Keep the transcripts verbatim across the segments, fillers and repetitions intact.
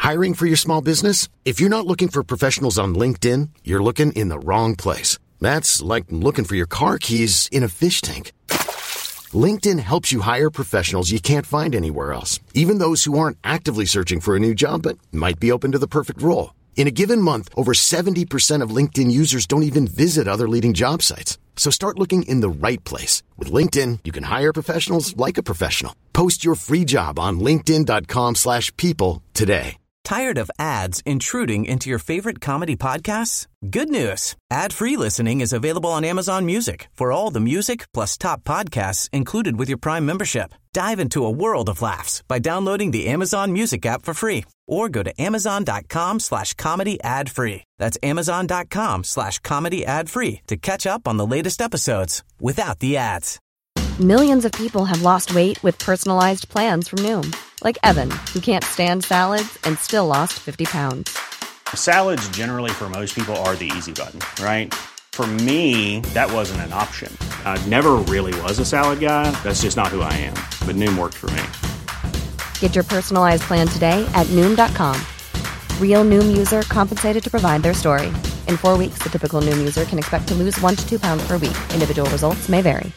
Hiring for your small business? If you're not looking for professionals on LinkedIn, you're looking in the wrong place. That's like looking for your car keys in a fish tank. LinkedIn helps you hire professionals you can't find anywhere else, even those who aren't actively searching for a new job but might be open to the perfect role. In a given month, over seventy percent of LinkedIn users don't even visit other leading job sites. So start looking in the right place. With LinkedIn, you can hire professionals like a professional. Post your free job on linkedin.com slash people today. Tired of ads intruding into your favorite comedy podcasts? Good news. Ad-free listening is available on Amazon Music for all the music plus top podcasts included with your Prime membership. Dive into a world of laughs by downloading the Amazon Music app for free or go to amazon.com slash comedy ad free. That's amazon.com slash comedy ad free to catch up on the latest episodes without the ads. Millions of people have lost weight with personalized plans from Noom. Like Evan, who can't stand salads and still lost fifty pounds. Salads generally for most people are the easy button, right? For me, that wasn't an option. I never really was a salad guy. That's just not who I am. But Noom worked for me. Get your personalized plan today at Noom dot com. Real Noom user compensated to provide their story. In four weeks, the typical Noom user can expect to lose one to two pounds per week. Individual results may vary.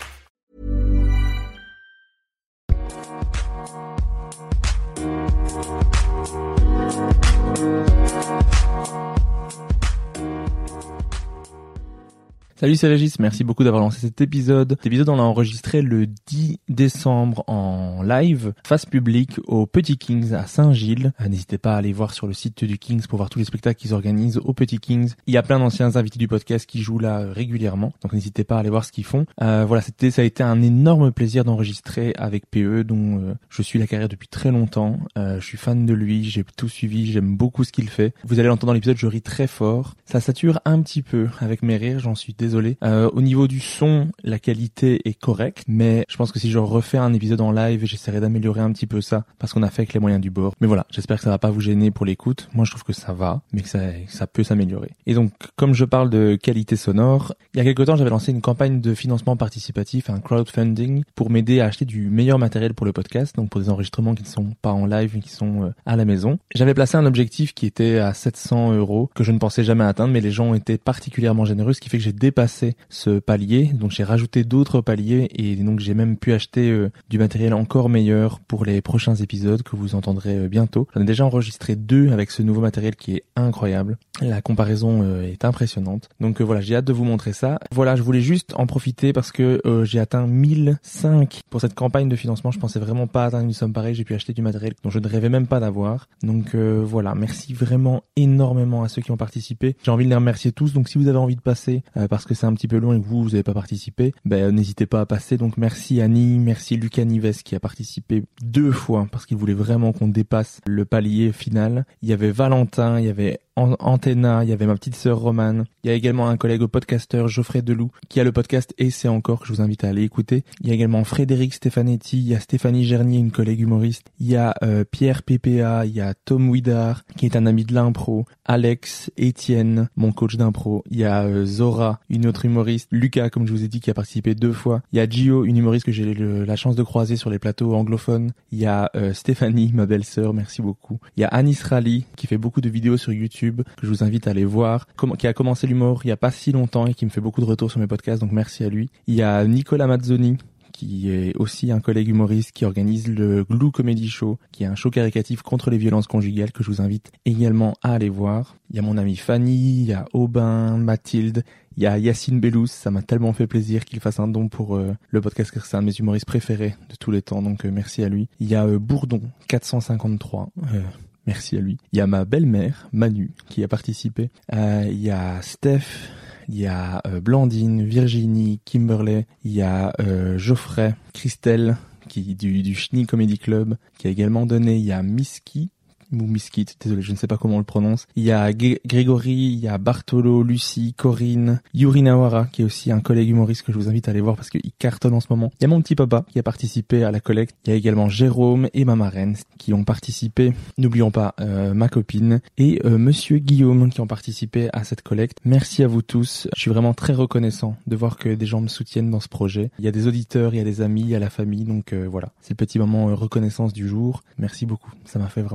Salut, c'est Régis, merci beaucoup d'avoir lancé cet épisode. Cet épisode, on l'a enregistré le dix décembre en live, face publique au Petit Kings à Saint-Gilles. Euh, n'hésitez pas à aller voir sur le site du Kings pour voir tous les spectacles qu'ils organisent au Petit Kings. Il y a plein d'anciens invités du podcast qui jouent là euh, régulièrement, donc n'hésitez pas à aller voir ce qu'ils font. Euh, voilà, c'était, ça a été un énorme plaisir d'enregistrer avec P E, dont euh, je suis la carrière depuis très longtemps. Euh, je suis fan de lui, j'ai tout suivi, j'aime beaucoup ce qu'il fait. Vous allez l'entendre dans l'épisode, je ris très fort. Ça sature un petit peu avec mes rires, j'en suis désolé. Désolé. Euh, au niveau du son, la qualité est correcte, mais je pense que si je refais un épisode en live, j'essaierai d'améliorer un petit peu ça, parce qu'on a fait avec les moyens du bord. Mais voilà, j'espère que ça va pas vous gêner pour l'écoute. Moi, je trouve que ça va, mais que ça, que ça peut s'améliorer. Et donc, comme je parle de qualité sonore, il y a quelque temps, j'avais lancé une campagne de financement participatif, un crowdfunding, pour m'aider à acheter du meilleur matériel pour le podcast, donc pour des enregistrements qui ne sont pas en live, mais qui sont euh, à la maison. J'avais placé un objectif qui était à sept cents euros, que je ne pensais jamais atteindre, mais les gens ont été particulièrement généreux, ce qui fait que j'ai dépassé ce palier, donc j'ai rajouté d'autres paliers et donc j'ai même pu acheter euh, du matériel encore meilleur pour les prochains épisodes que vous entendrez euh, bientôt. J'en ai déjà enregistré deux avec ce nouveau matériel qui est incroyable. La comparaison euh, est impressionnante. Donc euh, voilà, j'ai hâte de vous montrer ça. Voilà, je voulais juste en profiter parce que euh, j'ai atteint mille cinq pour cette campagne de financement. Je pensais vraiment pas atteindre une somme pareille. J'ai pu acheter du matériel dont je ne rêvais même pas d'avoir. Donc euh, voilà, merci vraiment énormément à ceux qui ont participé. J'ai envie de les remercier tous. Donc si vous avez envie de passer euh, parce que c'est un petit peu long et que vous, vous n'avez pas participé, ben n'hésitez pas à passer. Donc merci Annie, merci Lucas Nives qui a participé deux fois parce qu'il voulait vraiment qu'on dépasse le palier final. Il y avait Valentin, il y avait Antenna, il y avait ma petite sœur Romane. Il y a également un collègue podcasteur, Geoffrey Deloup, qui a le podcast Et c'est encore, que je vous invite à aller écouter. Il y a également Frédéric Stefanetti, il y a Stéphanie Gernier, une collègue humoriste. Il y a euh, Pierre P P A, il y a Tom Ouidard, qui est un ami de l'impro. Alex, Étienne, mon coach d'impro. Il y a euh, Zora, une autre humoriste. Lucas, comme je vous ai dit, qui a participé deux fois. Il y a Gio, une humoriste que j'ai le, la chance de croiser sur les plateaux anglophones. Il y a euh, Stéphanie, ma belle-sœur, merci beaucoup. Il y a Anis Rally, qui fait beaucoup de vidéos sur YouTube, que je vous invite à aller voir, com- qui a commencé l'humour il y a pas si longtemps et qui me fait beaucoup de retours sur mes podcasts, donc merci à lui. Il y a Nicolas Mazzoni, qui est aussi un collègue humoriste qui organise le Glue Comedy Show, qui est un show caricatif contre les violences conjugales que je vous invite également à aller voir. Il y a mon amie Fanny, il y a Aubin, Mathilde, il y a Yacine Bellous, ça m'a tellement fait plaisir qu'il fasse un don pour euh, le podcast, car c'est un de mes humoristes préférés de tous les temps, donc euh, merci à lui. Il y a euh, Bourdon, quatre cent cinquante-trois, euh, merci à lui. Il y a ma belle-mère, Manu, qui a participé. Euh, il y a Steph, il y a euh, Blandine, Virginie, Kimberley, il y a euh, Geoffrey, Christelle, qui du, du Chenille Comedy Club, qui a également donné. Il y a Miski, ou Miskit, désolé, je ne sais pas comment on le prononce. Il y a G- Grégory, il y a Bartolo, Lucie, Corinne, Yuri Nawara, qui est aussi un collègue humoriste que je vous invite à aller voir parce qu'il cartonne en ce moment. Il y a mon petit papa qui a participé à la collecte. Il y a également Jérôme et ma marraine qui ont participé. N'oublions pas euh, ma copine et euh, Monsieur Guillaume qui ont participé à cette collecte. Merci à vous tous. Je suis vraiment très reconnaissant de voir que des gens me soutiennent dans ce projet. Il y a des auditeurs, il y a des amis, il y a la famille. Donc euh, voilà, c'est le petit moment euh, reconnaissance du jour. Merci beaucoup. Ça m'a fait vraiment très plaisir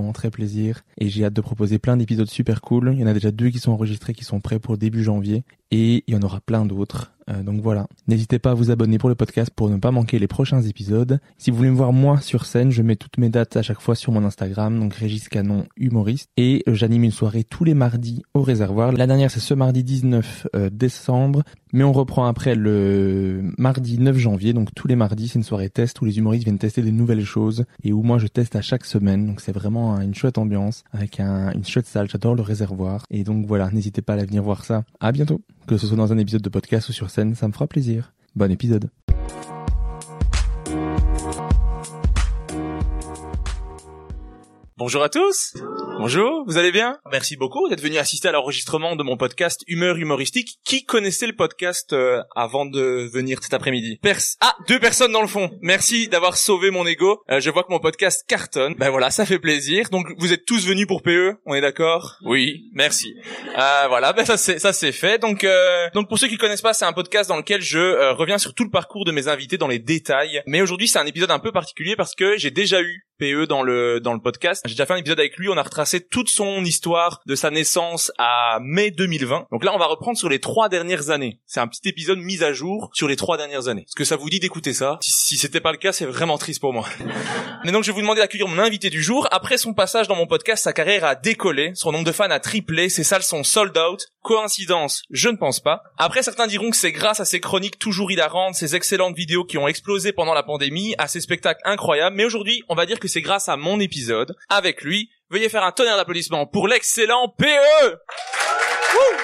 plaisir. Et j'ai hâte de proposer plein d'épisodes super cool. Il y en a déjà deux qui sont enregistrés, qui sont prêts pour début janvier. Et il y en aura plein d'autres. Euh, donc voilà. N'hésitez pas à vous abonner pour le podcast pour ne pas manquer les prochains épisodes. Si vous voulez me voir moi sur scène, je mets toutes mes dates à chaque fois sur mon Instagram, donc Régis Canon humoriste. Et euh, j'anime une soirée tous les mardis au Réservoir. La dernière, c'est ce mardi dix-neuf euh, décembre. Mais on reprend après le mardi neuf janvier. Donc tous les mardis, c'est une soirée test où les humoristes viennent tester des nouvelles choses. Et où moi, je teste à chaque semaine. Donc c'est vraiment une chouette ambiance avec un, une chouette salle. J'adore le Réservoir. Et donc voilà, n'hésitez pas à venir voir ça. À bientôt. Que ce soit dans un épisode de podcast ou sur scène, ça me fera plaisir. Bon épisode. Bonjour à tous. Bonjour, vous allez bien? Merci beaucoup d'être venu assister à l'enregistrement de mon podcast Humeur humoristique. Qui connaissait le podcast euh, avant de venir cet après-midi? Pers- Ah, deux personnes dans le fond. Merci d'avoir sauvé mon ego. Euh, je vois que mon podcast cartonne. Ben voilà, ça fait plaisir. Donc vous êtes tous venus pour P E, on est d'accord? Oui, merci. Euh, voilà, ben ça c'est ça c'est fait. Donc euh, donc pour ceux qui connaissent pas, c'est un podcast dans lequel je euh, reviens sur tout le parcours de mes invités dans les détails. Mais aujourd'hui, c'est un épisode un peu particulier parce que j'ai déjà eu P E dans le dans le podcast. J'ai déjà fait un épisode avec lui, on a retracé toute son histoire de sa naissance à mai deux mille vingt. Donc là, on va reprendre sur les trois dernières années. C'est un petit épisode mis à jour sur les trois dernières années. Est-ce que ça vous dit d'écouter ça? Si, si c'était pas le cas, c'est vraiment triste pour moi. Mais donc, je vais vous demander d'accueillir mon invité du jour. Après son passage dans mon podcast, sa carrière a décollé, son nombre de fans a triplé, ses salles sont sold out. Coïncidence? Je ne pense pas. Après, certains diront que c'est grâce à ses chroniques toujours hilarantes, ses excellentes vidéos qui ont explosé pendant la pandémie, à ses spectacles incroyables. Mais aujourd'hui, on va dire que c'est grâce à mon épisode. Avec lui, veuillez faire un tonnerre d'applaudissements pour l'excellent P E. Wouh.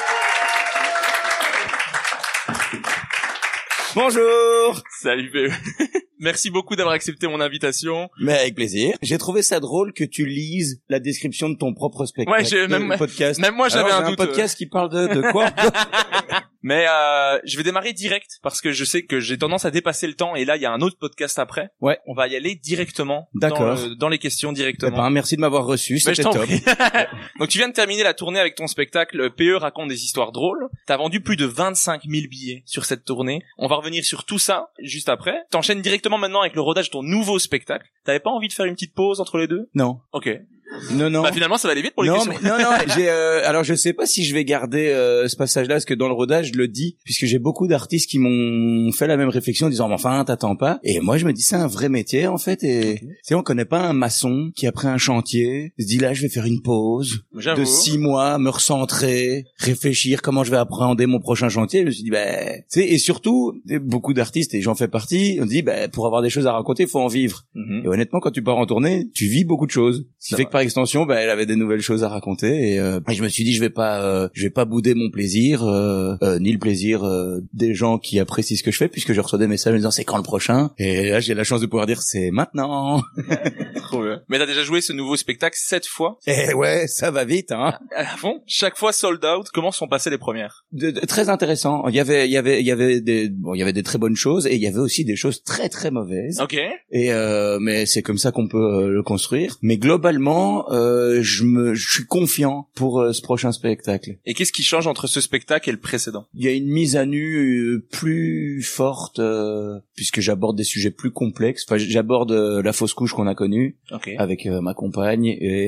Bonjour. Salut P E. Merci beaucoup d'avoir accepté mon invitation. Mais avec plaisir. J'ai trouvé ça drôle que tu lises la description de ton propre spectacle. Ouais, j'ai, même, podcast. Même moi, j'avais Alors, un j'ai doute. un podcast qui parle de, de quoi? Mais euh, je vais démarrer direct parce que je sais que j'ai tendance à dépasser le temps et là il y a un autre podcast après. Ouais. On va y aller directement. D'accord. Dans, le, dans les questions directement. Eh ben, merci de m'avoir reçu, c'était top. Donc tu viens de terminer la tournée avec ton spectacle P E raconte des histoires drôles. T'as vendu plus de vingt-cinq mille billets sur cette tournée. On va revenir sur tout ça juste après. T'enchaînes directement maintenant avec le rodage de ton nouveau spectacle. T'avais pas envie de faire une petite pause entre les deux? Non. Ok. Non, non. Bah finalement ça va aller vite pour les non, questions. Mais, non, non, j'ai, euh, alors je sais pas si je vais garder euh, ce passage-là, parce que dans le rodage, je le dis, puisque j'ai beaucoup d'artistes qui m'ont fait la même réflexion en disant, mais enfin, t'attends pas. Et moi, je me dis, c'est un vrai métier, en fait, et okay. Tu sais, on connaît pas un maçon qui, après un chantier, se dit, là, je vais faire une pause J'avoue. de six mois, me recentrer, réfléchir comment je vais appréhender mon prochain chantier. Je me suis dit, bah, tu sais, et surtout, beaucoup d'artistes, et j'en fais partie, on dit, bah, pour avoir des choses à raconter, il faut en vivre. Mm-hmm. Et honnêtement, quand tu pars en tournée, tu vis beaucoup de choses. Ce qui fait que par extension, bah, elle avait des nouvelles choses à raconter et, euh, et je me suis dit je vais pas euh, je vais pas bouder mon plaisir euh, euh, ni le plaisir euh, des gens qui apprécient ce que je fais, puisque je reçois des messages me disant c'est quand le prochain, et là j'ai la chance de pouvoir dire c'est maintenant. Trop bien. Mais t'as déjà joué ce nouveau spectacle sept fois? Eh ouais, ça va vite hein. À fond. Chaque fois sold out. Comment sont passées les premières? de, de, Très intéressant. Il y avait il y avait il y avait des bon il y avait des très bonnes choses et il y avait aussi des choses très très mauvaises. OK. Et euh, mais c'est comme ça qu'on peut euh, le construire. Mais globalement euh, je me je suis confiant pour euh, ce prochain spectacle. Et qu'est-ce qui change entre ce spectacle et le précédent? Il y a une mise à nu euh, plus forte euh, puisque j'aborde des sujets plus complexes. Enfin, j'aborde euh, la fausse couche qu'on a connue okay. avec euh, ma compagne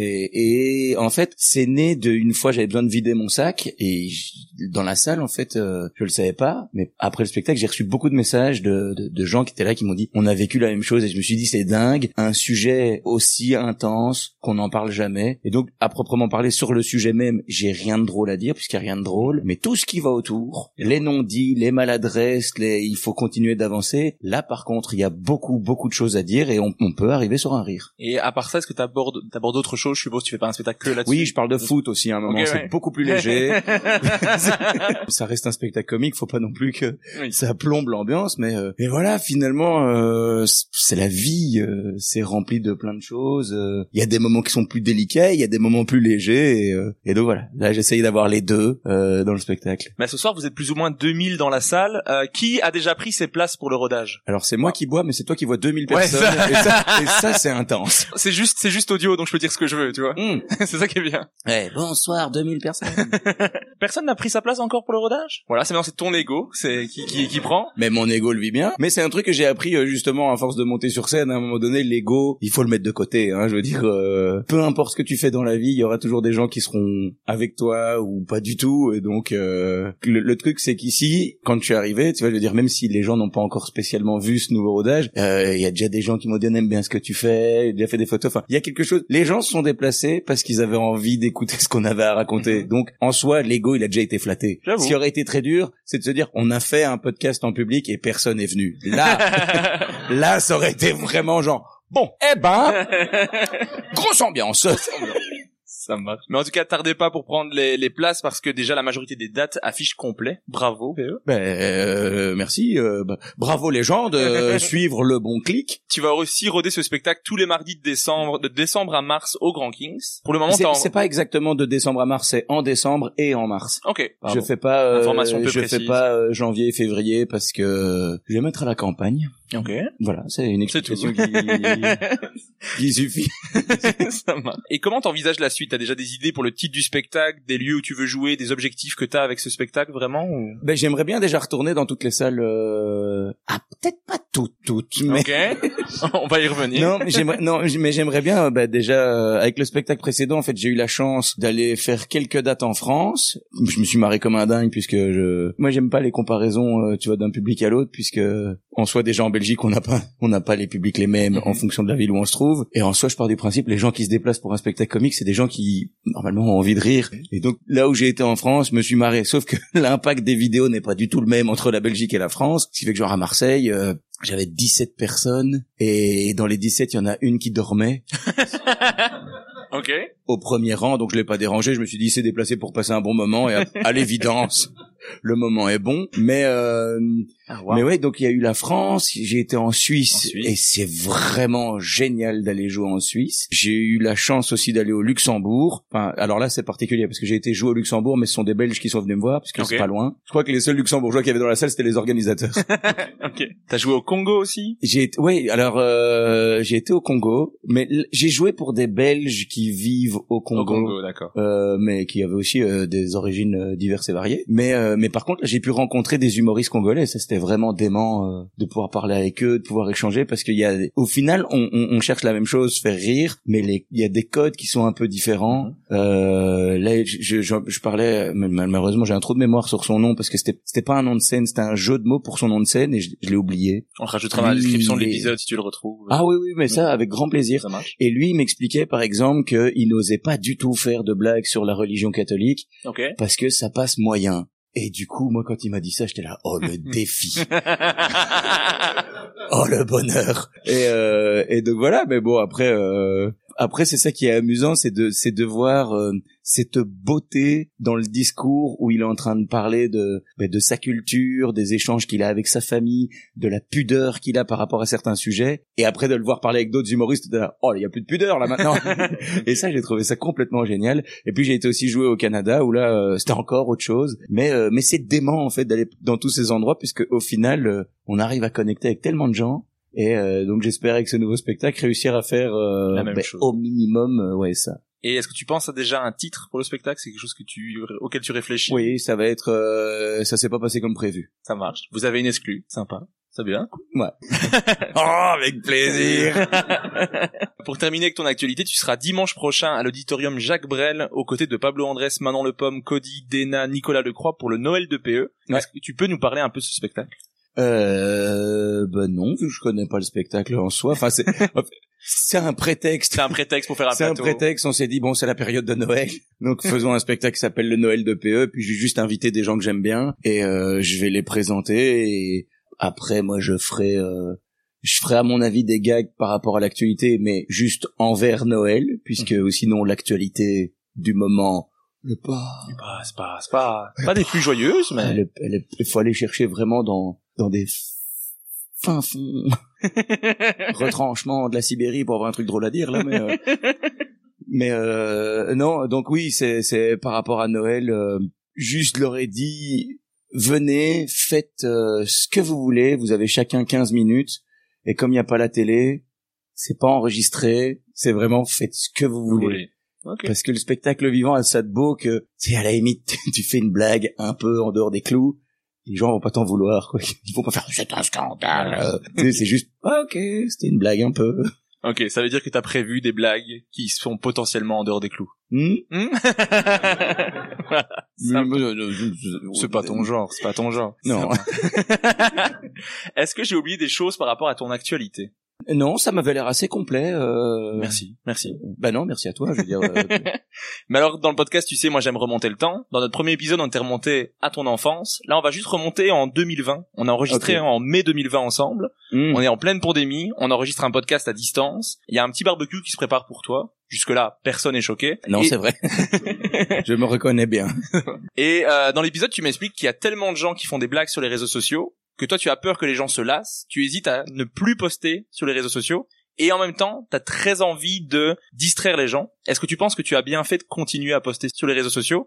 et, et en fait, c'est né d'une fois j'avais besoin de vider mon sac et je, dans la salle en fait, euh, je le savais pas, mais après le spectacle, j'ai reçu beaucoup de messages de, de, de gens qui étaient là qui m'ont dit on a vécu la même chose et je me suis dit c'est dingue, un sujet aussi intense qu'on n'en parle jamais. Et donc, à proprement parler, sur le sujet même, j'ai rien de drôle à dire, puisqu'il n'y a rien de drôle, mais tout ce qui va autour, les non-dits, les maladresses, les... il faut continuer d'avancer. Là, par contre, il y a beaucoup, beaucoup de choses à dire et on, on peut arriver sur un rire. Et à part ça, est-ce que t'abordes, t'abordes autre chose? Je suppose que tu fais pas un spectacle que là-dessus. Oui, je parle de foot aussi à un moment, okay, c'est ouais. beaucoup plus léger. Ça reste un spectacle comique, faut pas non plus que oui. ça plombe l'ambiance, mais euh... et voilà, finalement, euh, c'est la vie, euh, c'est rempli de plein de choses. Euh... Il y a des moments qui sont plus délicats, il y a des moments plus légers, et, euh... et donc voilà, là j'essaye d'avoir les deux euh, dans le spectacle. Mais ce soir, vous êtes plus ou moins deux mille dans la salle. Euh, qui a déjà pris ses places pour le rodage? Alors c'est moi qui bois, mais c'est toi qui vois deux mille personnes, ouais, ça... Et, ça, et ça c'est intense. C'est juste, c'est juste audio, donc je peux dire ce que je veux, tu vois. Mm. C'est ça qui est bien. Ouais, bonsoir deux mille personnes. Personne n'a pris sa place encore pour le rodage? Voilà, c'est maintenant c'est ton ego, c'est qui qui qui prend. Mais mon ego le vit bien. Mais c'est un truc que j'ai appris euh, justement à force de monter sur scène. À un moment donné, l'ego, il faut le mettre de côté. Hein, je veux dire, euh, peu importe ce que tu fais dans la vie, il y aura toujours des gens qui seront avec toi ou pas du tout. Et donc, euh, le, le truc, c'est qu'ici, quand je suis arrivé, tu vois, je veux dire, même si les gens n'ont pas encore spécialement vu ce nouveau rodage, il euh, y a déjà des gens qui m'ont dit on aime bien ce que tu fais, j'ai déjà fait des photos. Enfin, il y a quelque chose. Les gens se sont déplacés parce qu'ils avaient envie d'écouter ce qu'on avait à raconter. Donc, en soi, l'ego, il a déjà été flatté. J'avoue. Ce qui aurait été très dur, c'est de se dire, on a fait un podcast en public et personne est venu. Là, là, ça aurait été vraiment genre, bon, eh ben, grosse ambiance. Ça marche. Mais en tout cas, tardez pas pour prendre les, les places parce que déjà la majorité des dates affichent complet. Bravo, P E. Ben, euh, merci. Euh, bah, bravo les gens de suivre le bon clic. Tu vas aussi roder ce spectacle tous les mardis de décembre, de décembre à mars au Grand Kings. Pour le moment, c'est, en... c'est pas exactement de décembre à mars, c'est en décembre et en mars. Ok. Pardon. Je fais pas, euh, Information peu je précise. fais pas euh, janvier, février parce que je vais mettre à la campagne. Ok. Voilà, c'est une explication c'est qui, qui suffit. Ça marche. Et comment t'envisages la suite? T'as déjà des idées pour le titre du spectacle, des lieux où tu veux jouer, des objectifs que t'as avec ce spectacle vraiment ou... Ben j'aimerais bien déjà retourner dans toutes les salles. Euh... Ah peut-être pas toutes, toutes. Mais... Ok. On va y revenir. Non, mais j'aimerais, non, mais j'aimerais bien. Ben déjà euh, avec le spectacle précédent, en fait, j'ai eu la chance d'aller faire quelques dates en France. Je me suis marré comme un dingue puisque je, moi j'aime pas les comparaisons, euh, tu vois, d'un public à l'autre puisque en soi déjà en Belgique on n'a pas, on n'a pas les publics les mêmes en fonction de la ville où on se trouve. Et en soi, je pars du principe, les gens qui se déplacent pour un spectacle comique, c'est des gens qui normalement ont envie de rire. Et donc là où j'ai été en France, je me suis marré. Sauf que l'impact des vidéos n'est pas du tout le même entre la Belgique et la France. Ce qui fait que genre à Marseille, euh, j'avais dix-sept personnes et dans les dix-sept, il y en a une qui dormait. Ok. Au premier rang, donc je l'ai pas dérangé. Je me suis dit, il s'est déplacé pour passer un bon moment et à, à l'évidence, le moment est bon. Mais euh, ah, wow. mais ouais, donc il y a eu la France. J'ai été en Suisse, en Suisse et c'est vraiment génial d'aller jouer en Suisse. J'ai eu la chance aussi d'aller au Luxembourg. Enfin, alors là c'est particulier parce que j'ai été jouer au Luxembourg, mais ce sont des Belges qui sont venus me voir parce que okay. c'est pas loin. Je crois que les seuls Luxembourgeois qu'il y avait dans la salle c'était les organisateurs. Ok. T'as joué au Congo aussi? J'ai été, ouais, alors euh, j'ai été au Congo, mais l- j'ai joué pour des Belges qui vivent au Congo, au Congo d'accord. Euh, mais qui avaient aussi euh, des origines euh, diverses et variées. Mais euh, mais par contre, j'ai pu rencontrer des humoristes congolais. Ça c'était vraiment dément euh, de pouvoir parler avec eux, de pouvoir échanger, parce qu'il y a, au final, on, on, on cherche la même chose, faire rire, mais les, il y a des codes qui sont un peu différents. Mm-hmm. Euh, là, je, je, je parlais, malheureusement, j'ai un trou de mémoire sur son nom parce que c'était c'était pas un nom de scène, c'était un jeu de mots pour son nom de scène et je, je l'ai oublié. On rajoutera dans la description de l'épisode si tu le retrouves. Ah oui, oui, mais ça, avec grand plaisir. Ça marche. Et lui, il m'expliquait, par exemple, qu'il n'osait pas du tout faire de blagues sur la religion catholique. Okay. Parce que ça passe moyen. Et du coup, moi, quand il m'a dit ça, j'étais là, oh, le défi. Oh, le bonheur. Et, euh, et donc voilà, mais bon, après, euh, après, c'est ça qui est amusant, c'est de, c'est de voir, euh, cette beauté dans le discours où il est en train de parler de, ben, de sa culture, des échanges qu'il a avec sa famille, de la pudeur qu'il a par rapport à certains sujets, et après de le voir parler avec d'autres humoristes, de là, oh, il y a plus de pudeur là maintenant. Et ça, j'ai trouvé ça complètement génial. Et puis j'ai été aussi jouer au Canada où là, euh, c'était encore autre chose. Mais, euh, mais c'est dément en fait d'aller dans tous ces endroits puisque au final, euh, on arrive à connecter avec tellement de gens. Et euh, donc j'espère avec ce nouveau spectacle réussir à faire euh, la même ben, chose. Au minimum, euh, ouais ça. Et est-ce que tu penses à déjà un titre pour le spectacle? C'est quelque chose que tu, auquel tu réfléchis? Oui, ça va être, euh, ça s'est pas passé comme prévu. Ça marche. Vous avez une exclue. Sympa. C'est bien. Ouais. Oh, avec plaisir. Pour terminer avec ton actualité, tu seras dimanche prochain à l'auditorium Jacques Brel, aux côtés de Pablo Andrés, Manon Le Pomme, Cody, Dena, Nicolas Lecroix pour le Noël de P E. Ouais. Est-ce que tu peux nous parler un peu de ce spectacle? Euh, ben non, vu que je connais pas le spectacle en soi. Enfin, c'est, c'est un prétexte. C'est un prétexte pour faire un C'est plateau. un prétexte. On s'est dit bon, c'est la période de Noël, donc faisons un spectacle qui s'appelle le Noël de P E. Puis j'ai juste invité des gens que j'aime bien et euh, je vais les présenter. Et après, moi, je ferai, euh, je ferai à mon avis des gags par rapport à l'actualité, mais juste envers Noël, puisque mmh. sinon l'actualité du moment. Le pas. C'est pas, c'est pas, c'est pas, pas des plus joyeuses, mais. Elle est, elle est, il faut aller chercher vraiment dans, dans des fins fonds, retranchements de la Sibérie pour avoir un truc drôle à dire, là, mais, euh, mais, euh, non, donc oui, c'est, c'est par rapport à Noël, euh, juste leur ai dit, venez, faites, euh, ce que vous voulez, vous avez chacun quinze minutes, et comme il n'y a pas la télé, c'est pas enregistré, c'est vraiment faites ce que vous voulez. Oui. Okay. Parce que le spectacle vivant a ça de beau que, c'est à la limite, tu fais une blague un peu en dehors des clous, les gens vont pas t'en vouloir, quoi. Ils vont pas faire, c'est un scandale. Tu sais, c'est juste, ah, ok, c'était une blague un peu. Ok, ça veut dire que t'as prévu des blagues qui sont potentiellement en dehors des clous. Hmm mmh c'est pas ton genre, c'est pas ton genre. Non. Est-ce que j'ai oublié des choses par rapport à ton actualité? Non, ça m'avait l'air assez complet. Euh... Merci, merci. Bah non, merci à toi, je veux dire. Euh... Mais alors, dans le podcast, tu sais, moi j'aime remonter le temps. Dans notre premier épisode, on était remonté à ton enfance. Là, on va juste remonter en deux mille vingt. On a enregistré okay. en mai deux mille vingt ensemble. Mmh. On est en pleine pandémie. On enregistre un podcast à distance. Il y a un petit barbecue qui se prépare pour toi. Jusque-là, personne n'est choqué. Non, Et... c'est vrai. Je me reconnais bien. Et euh, dans l'épisode, tu m'expliques qu'il y a tellement de gens qui font des blagues sur les réseaux sociaux que toi tu as peur que les gens se lassent, tu hésites à ne plus poster sur les réseaux sociaux, et en même temps, tu as très envie de distraire les gens. Est-ce que tu penses que tu as bien fait de continuer à poster sur les réseaux sociaux?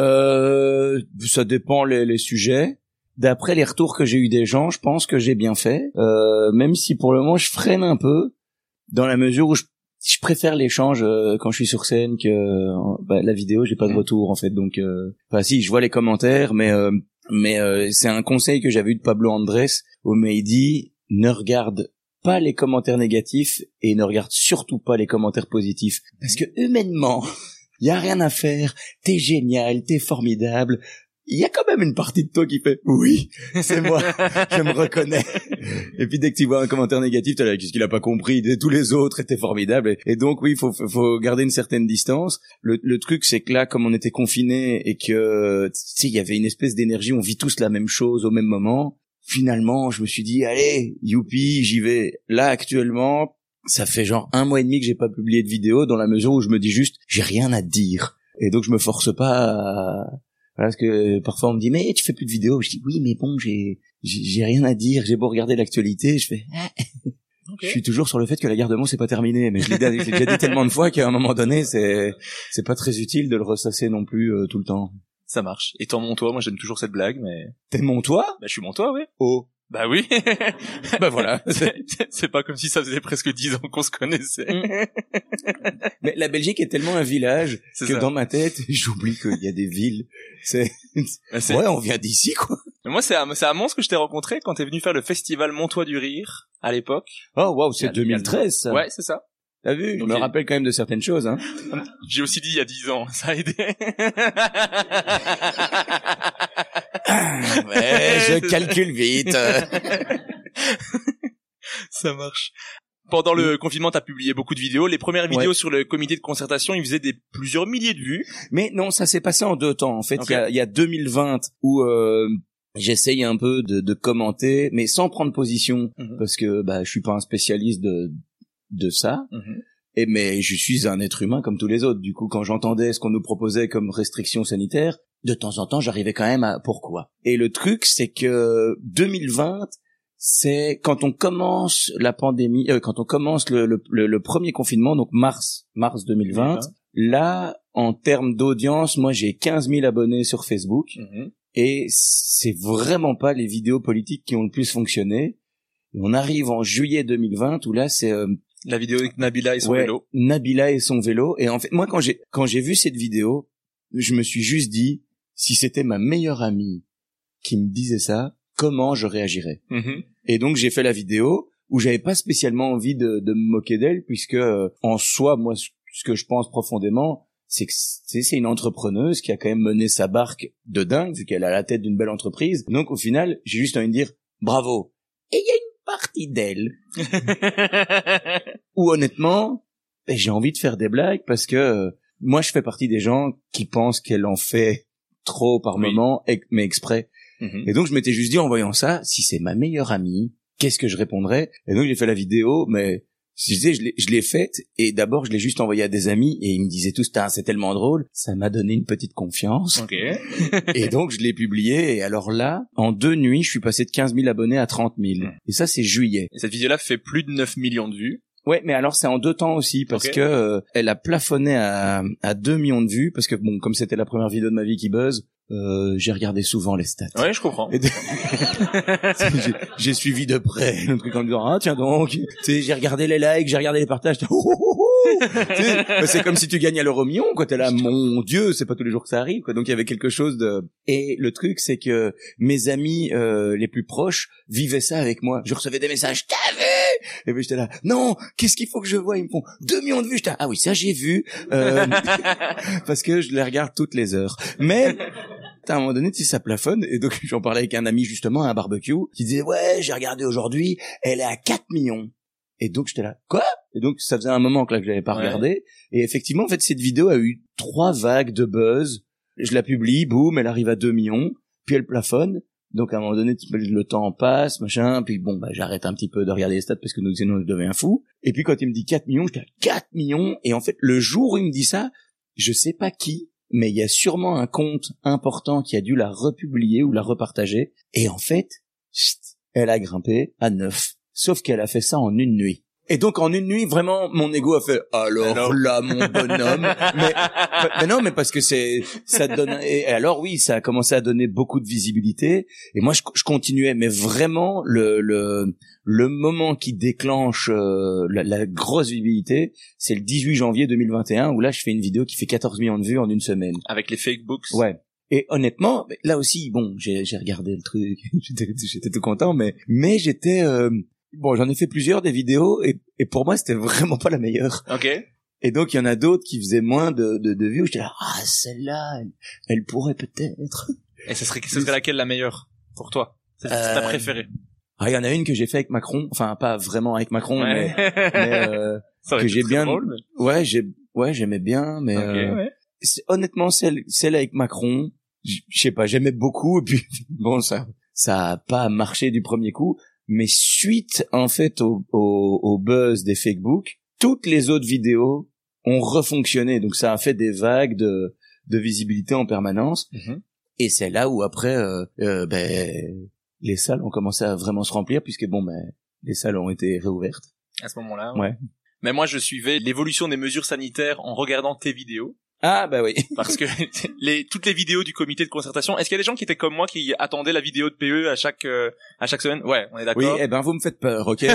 Euh, ça dépend les, les sujets. D'après les retours que j'ai eu des gens, je pense que j'ai bien fait, euh, même si pour le moment je freine un peu, dans la mesure où je, je préfère l'échange euh, quand je suis sur scène que euh, bah, la vidéo, j'ai pas de retour en fait, donc euh, enfin si, je vois les commentaires, mais... Euh, Mais euh, c'est un conseil que j'avais eu de Pablo Andrés, où il dit ne regarde pas les commentaires négatifs et ne regarde surtout pas les commentaires positifs, parce que humainement, il y a rien à faire. T'es génial, t'es formidable. Il y a quand même une partie de toi qui fait oui, c'est moi, je me reconnais. Et puis dès que tu vois un commentaire négatif, t'es là, qu'est-ce qu'il a pas compris? Tous les autres étaient formidables. Et, et donc oui, il faut, faut garder une certaine distance. Le, le truc, c'est que là, comme on était confinés et que tu sais, il y avait une espèce d'énergie, on vit tous la même chose au même moment. Finalement, je me suis dit, allez, youpi, j'y vais. Là, actuellement, ça fait genre un mois et demi que j'ai pas publié de vidéo, dans la mesure où je me dis juste, j'ai rien à dire. Et donc je me force pas à... Voilà, parce que parfois on me dit mais tu fais plus de vidéos, je dis oui mais bon j'ai j'ai, j'ai rien à dire, j'ai beau regarder l'actualité, je fais ah. Okay. Je suis toujours sur le fait que la guerre de Mons c'est pas terminée, mais je l'ai, je l'ai déjà dit tellement de fois qu'à un moment donné c'est c'est pas très utile de le ressasser non plus euh, tout le temps. Ça marche. Et ton Montois, moi j'aime toujours cette blague, mais t'es Montois? Bah je suis Montois, oui. Oh. Bah oui. Bah voilà. C'est, c'est pas comme si ça faisait presque dix ans qu'on se connaissait. Mais la Belgique est tellement un village c'est que ça. Dans ma tête, j'oublie qu'il y a des villes. C'est, c'est... ouais, on vient d'ici, quoi. Moi, c'est à, c'est à Mons que je t'ai rencontré quand t'es venu faire le festival Montois du Rire, à l'époque. Oh, waouh, c'est deux mille treize, ça. Ouais, c'est ça. T'as vu? Je me rappelle quand même de certaines choses, hein. J'ai aussi dit il y a dix ans, ça a aidé. Ouais, je calcule vite. Ça marche. Pendant le confinement, t'as publié beaucoup de vidéos. Les premières vidéos ouais. sur le comité de concertation, ils faisaient des plusieurs milliers de vues. Mais non, ça s'est passé en deux temps. En fait, il okay. y, a, y a deux mille vingt où euh, j'essaye un peu de, de commenter, mais sans prendre position, mm-hmm. parce que bah je suis pas un spécialiste de de ça. Mm-hmm. Et mais je suis un être humain comme tous les autres. Du coup, quand j'entendais ce qu'on nous proposait comme restrictions sanitaires, de temps en temps, j'arrivais quand même à pourquoi. Et le truc, c'est que deux mille vingt, c'est quand on commence la pandémie, euh, quand on commence le, le, le, le premier confinement, donc mars, mars deux mille vingt. Mm-hmm. Là, en termes d'audience, moi, j'ai quinze mille abonnés sur Facebook. Mm-hmm. Et c'est vraiment pas les vidéos politiques qui ont le plus fonctionné. Et on arrive en juillet deux mille vingt, où là, c'est... Euh, la vidéo avec Nabila et son ouais, vélo. Nabila et son vélo. Et en fait, moi, quand j'ai quand j'ai vu cette vidéo, je me suis juste dit, si c'était ma meilleure amie qui me disait ça, comment je réagirais? Mm-hmm. Et donc, j'ai fait la vidéo où j'avais pas spécialement envie de, de me moquer d'elle, puisque euh, en soi, moi, ce que je pense profondément, c'est que c'est, c'est une entrepreneuse qui a quand même mené sa barque de dingue, vu qu'elle a la tête d'une belle entreprise. Donc, au final, j'ai juste envie de dire bravo. Et il y a une partie d'elle où honnêtement ben, j'ai envie de faire des blagues parce que euh, moi je fais partie des gens qui pensent qu'elle en fait trop par oui. moment et, mais exprès mm-hmm. et donc je m'étais juste dit en voyant ça, si c'est ma meilleure amie, qu'est-ce que je répondrais? Et donc j'ai fait la vidéo, mais je disais, je l'ai, je l'ai faite, et d'abord je l'ai juste envoyée à des amis, et ils me disaient tous, c'est tellement drôle, ça m'a donné une petite confiance. Okay. Et donc je l'ai publiée, et alors là, en deux nuits, je suis passé de quinze mille abonnés à trente mille. Mm. Et ça, c'est juillet. Et cette vidéo-là fait plus de neuf millions de vues. Ouais, mais alors c'est en deux temps aussi parce okay. que euh, elle a plafonné à à deux millions de vues parce que bon, comme c'était la première vidéo de ma vie qui buzz, euh, j'ai regardé souvent les stats. Ouais, je comprends. Et de... j'ai, j'ai suivi de près le truc en me disant ah tiens donc, tu sais, j'ai regardé les likes, j'ai regardé les partages. Oh, oh, oh, oh. Tu sais, c'est comme si tu gagnais à l'euro million quoi. T'es là, mon Dieu, c'est pas tous les jours que ça arrive quoi. Donc il y avait quelque chose de. Et le truc c'est que mes amis euh, les plus proches vivaient ça avec moi. Je recevais des messages. T'as vu? Et puis j'étais là, non, qu'est-ce qu'il faut que je vois? Ils me font deux millions de vues. J'étais là, ah oui, ça j'ai vu, euh, parce que je les regarde toutes les heures. Mais à un moment donné, tu sais, ça plafonne. Et donc j'en parlais avec un ami justement à un barbecue qui disait, ouais, j'ai regardé aujourd'hui, elle est à quatre millions. Et donc j'étais là, quoi? Et donc ça faisait un moment que là que je l'avais pas ouais. regardé. Et effectivement, en fait, cette vidéo a eu trois vagues de buzz. Je la publie, boum, elle arrive à deux millions, puis elle plafonne. Donc à un moment donné, le temps passe, machin, puis bon, bah j'arrête un petit peu de regarder les stats parce que nous, sinon je deviens fou. Et puis quand il me dit quatre millions, j'étais à quatre millions, et en fait, le jour où il me dit ça, je sais pas qui, mais il y a sûrement un compte important qui a dû la republier ou la repartager, et en fait, chut, elle a grimpé à neuf. Sauf qu'elle a fait ça en une nuit. Et donc en une nuit, vraiment, mon ego a fait alors, alors. là, mon bonhomme. mais, mais non, mais parce que c'est ça donne. Et alors oui, ça a commencé à donner beaucoup de visibilité. Et moi, je, je continuais, mais vraiment le le le moment qui déclenche euh, la, la grosse visibilité, c'est le dix-huit janvier deux mille vingt et un où là, je fais une vidéo qui fait quatorze millions de vues en une semaine. Avec les fake books. Ouais. Et honnêtement, là aussi, bon, j'ai j'ai regardé le truc, j'étais j'étais tout content, mais mais j'étais euh, bon, j'en ai fait plusieurs des vidéos et, et pour moi c'était vraiment pas la meilleure. Ok. Et donc il y en a d'autres qui faisaient moins de de, de vues. Où j'étais là, ah celle-là, elle, elle pourrait peut-être. Et ce serait ce serait laquelle la meilleure pour toi? C'est euh... ta préférée? Ah, il y en a une que j'ai fait avec Macron. Enfin, pas vraiment avec Macron, ouais. mais, mais euh, que j'ai bien. Drôle, mais... Ouais, j'ai ouais j'aimais bien, mais okay, euh, ouais. c'est, honnêtement celle celle avec Macron, je sais pas, j'aimais beaucoup et puis bon ça ça a pas marché du premier coup. Mais suite, en fait, au, au, au buzz des fakebooks, toutes les autres vidéos ont refonctionné. Donc, ça a fait des vagues de, de visibilité en permanence. Mm-hmm. Et c'est là où, après, euh, euh, ben, les salles ont commencé à vraiment se remplir, puisque, bon, ben, les salles ont été réouvertes. À ce moment-là. Ouais. ouais. Mais moi, je suivais l'évolution des mesures sanitaires en regardant tes vidéos. Ah bah oui. Parce que les toutes les vidéos du comité de concertation, est-ce qu'il y a des gens qui étaient comme moi qui attendaient la vidéo de P E à chaque euh, à chaque semaine? Ouais, on est d'accord. Oui, eh ben vous me faites peur, OK?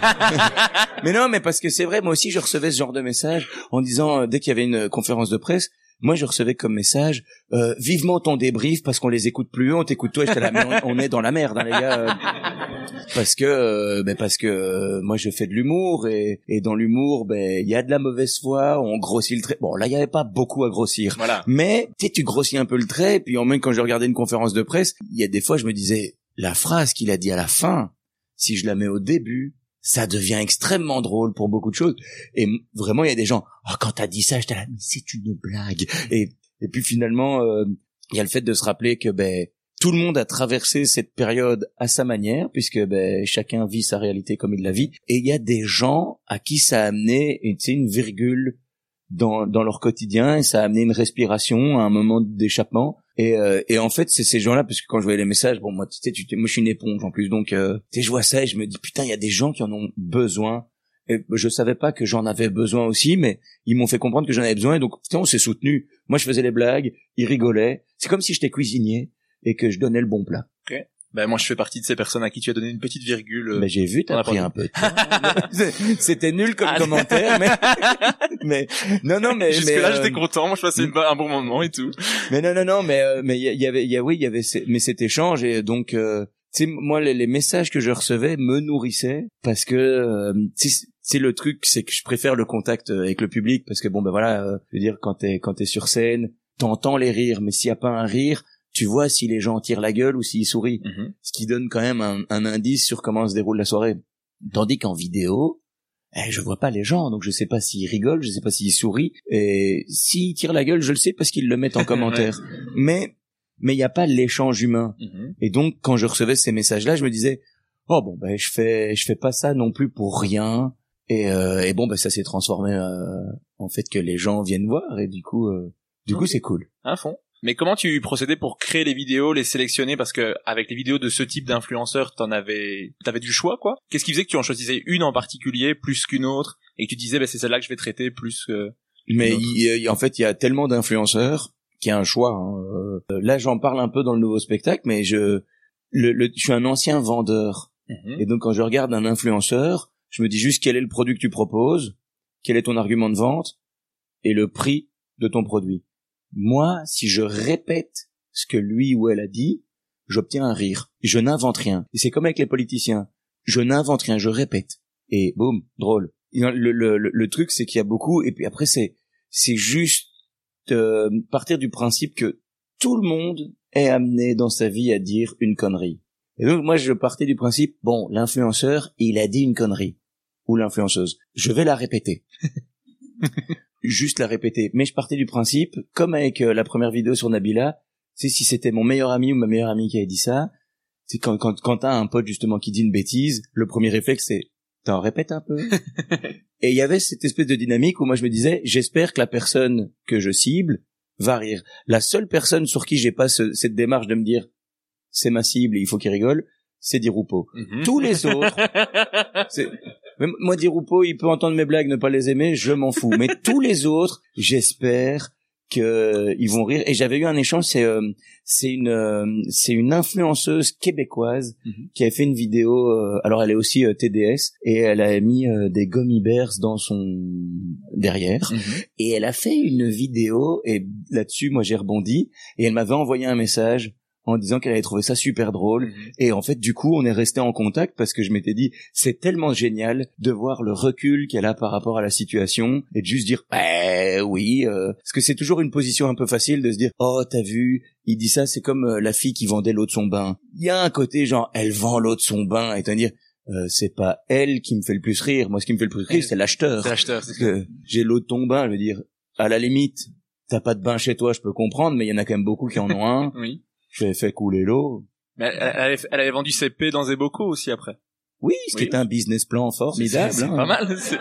Mais non, mais parce que c'est vrai, moi aussi je recevais ce genre de message en disant euh, dès qu'il y avait une conférence de presse, moi je recevais comme message euh, vivement ton débrief parce qu'on les écoute plus, on t'écoute toi, j'étais là mais on, on est dans la merde hein, les gars. Euh, parce que euh, ben parce que euh, moi je fais de l'humour et et dans l'humour ben il y a de la mauvaise foi, on grossit le trait. Bon, là il y avait pas beaucoup à grossir. Voilà. Mais tu sais tu grossis un peu le trait et puis en même quand je regardais une conférence de presse, il y a des fois je me disais la phrase qu'il a dit à la fin, si je la mets au début, ça devient extrêmement drôle pour beaucoup de choses. Et vraiment, il y a des gens, oh, quand t'as dit ça, j'étais là, mais c'est une blague. Et, et puis finalement, euh, il y a le fait de se rappeler que, ben, tout le monde a traversé cette période à sa manière, puisque, ben, chacun vit sa réalité comme il la vit. Et il y a des gens à qui ça a amené, tu sais, une virgule dans, dans leur quotidien, et ça a amené une respiration, un moment d'échappement. Et, euh, et en fait, c'est ces gens-là, parce que quand je voyais les messages, bon, moi, tu sais, tu, moi, je suis une éponge en plus, donc, euh, tu sais, je vois ça et je me dis, putain, il y a des gens qui en ont besoin. Et je savais pas que j'en avais besoin aussi, mais ils m'ont fait comprendre que j'en avais besoin, et donc, putain, on s'est soutenus. Moi, je faisais les blagues, ils rigolaient. C'est comme si j'étais cuisinier et que je donnais le bon plat. Ok. Ben moi je fais partie de ces personnes à qui tu as donné une petite virgule. Euh, ben j'ai vu, t'as pris un peu. C'était nul comme ah, commentaire, mais mais non non mais jusque mais, là euh... j'étais content, moi je passais un bon moment et tout. Mais non non non mais euh, mais il y, y avait il y a oui il y avait ces, mais cet échange et donc euh, tu sais moi les, les messages que je recevais me nourrissaient parce que euh, c'est c'est le truc c'est que je préfère le contact avec le public parce que bon ben voilà euh, je veux dire quand t'es quand t'es sur scène t'entends les rires mais s'il y a pas un rire tu vois si les gens tirent la gueule ou s'ils sourient, mm-hmm. ce qui donne quand même un, un indice sur comment se déroule la soirée. Tandis qu'en vidéo, eh, je vois pas les gens, donc je sais pas s'ils rigolent, je sais pas s'ils sourient, et s'ils tirent la gueule, je le sais parce qu'ils le mettent en commentaire. ouais. Mais mais il y a pas l'échange humain. Mm-hmm. Et donc quand je recevais ces messages-là, je me disais oh bon ben je fais je fais pas ça non plus pour rien. Et, euh, et bon ben ça s'est transformé euh, en fait que les gens viennent voir et du coup euh, du okay. coup c'est cool. À fond. Mais comment tu procédais pour créer les vidéos, les sélectionner? Parce que avec les vidéos de ce type d'influenceurs, t'en avais, t'avais du choix, quoi. Qu'est-ce qui faisait que tu en choisissais une en particulier plus qu'une autre et que tu disais, bah, c'est celle-là que je vais traiter plus que... Mais il, il, en fait, il y a tellement d'influenceurs qu'il y a un choix. Hein. Euh, là, j'en parle un peu dans le nouveau spectacle, mais je, le, le, je suis un ancien vendeur. Mmh. Et donc, quand je regarde un influenceur, je me dis juste quel est le produit que tu proposes, quel est ton argument de vente et le prix de ton produit. Moi, si je répète ce que lui ou elle a dit, j'obtiens un rire. Je n'invente rien. Et c'est comme avec les politiciens. Je n'invente rien, je répète. Et boum, drôle. Le, le, le, le truc, c'est qu'il y a beaucoup, et puis après, c'est, c'est juste euh, partir du principe que tout le monde est amené dans sa vie à dire une connerie. Et donc, moi, je partais du principe, bon, l'influenceur, il a dit une connerie. Ou l'influenceuse. Je vais la répéter. Juste la répéter. Mais je partais du principe, comme avec euh, la première vidéo sur Nabila, c'est si c'était mon meilleur ami ou ma meilleure amie qui avait dit ça, c'est quand, quand, quand t'as un pote, justement, qui dit une bêtise, le premier réflexe, c'est, t'en répètes un peu. Et il y avait cette espèce de dynamique où moi je me disais, j'espère que la personne que je cible va rire. La seule personne sur qui j'ai pas ce, cette démarche de me dire, c'est ma cible et il faut qu'il rigole, c'est Di Rupo. Mm-hmm. Tous les autres, c'est, même moi Di Rupo, il peut entendre mes blagues, ne pas les aimer, je m'en fous. Mais tous les autres, j'espère que ils vont rire. Et j'avais eu un échange, c'est euh, c'est une euh, c'est une influenceuse québécoise mm-hmm. qui avait fait une vidéo. Euh, alors elle est aussi euh, T D S et elle a mis euh, des gummy bears dans son derrière mm-hmm. et elle a fait une vidéo et là-dessus moi j'ai rebondi et elle m'avait envoyé un message en disant qu'elle avait trouvé ça super drôle. Mmh. Et en fait, du coup, on est resté en contact parce que je m'étais dit, c'est tellement génial de voir le recul qu'elle a par rapport à la situation et de juste dire, eh oui, euh... parce que c'est toujours une position un peu facile de se dire, oh, t'as vu, il dit ça, c'est comme euh, la fille qui vendait l'eau de son bain. Il y a un côté genre, elle vend l'eau de son bain et t'as dire, euh, c'est pas elle qui me fait le plus rire. Moi, ce qui me fait le plus rire, c'est l'acheteur. C'est l'acheteur, c'est que ça. J'ai l'eau de ton bain, je veux dire, à la limite, t'as pas de bain chez toi, je peux comprendre, mais il y en a quand même beaucoup qui en ont un. Oui. J'avais fait couler l'eau. Mais elle, elle, avait, elle avait vendu ses P dans Zeboko aussi après. Oui, ce oui. qui était un business plan formidable. C'est, c'est hein. pas mal. C'est...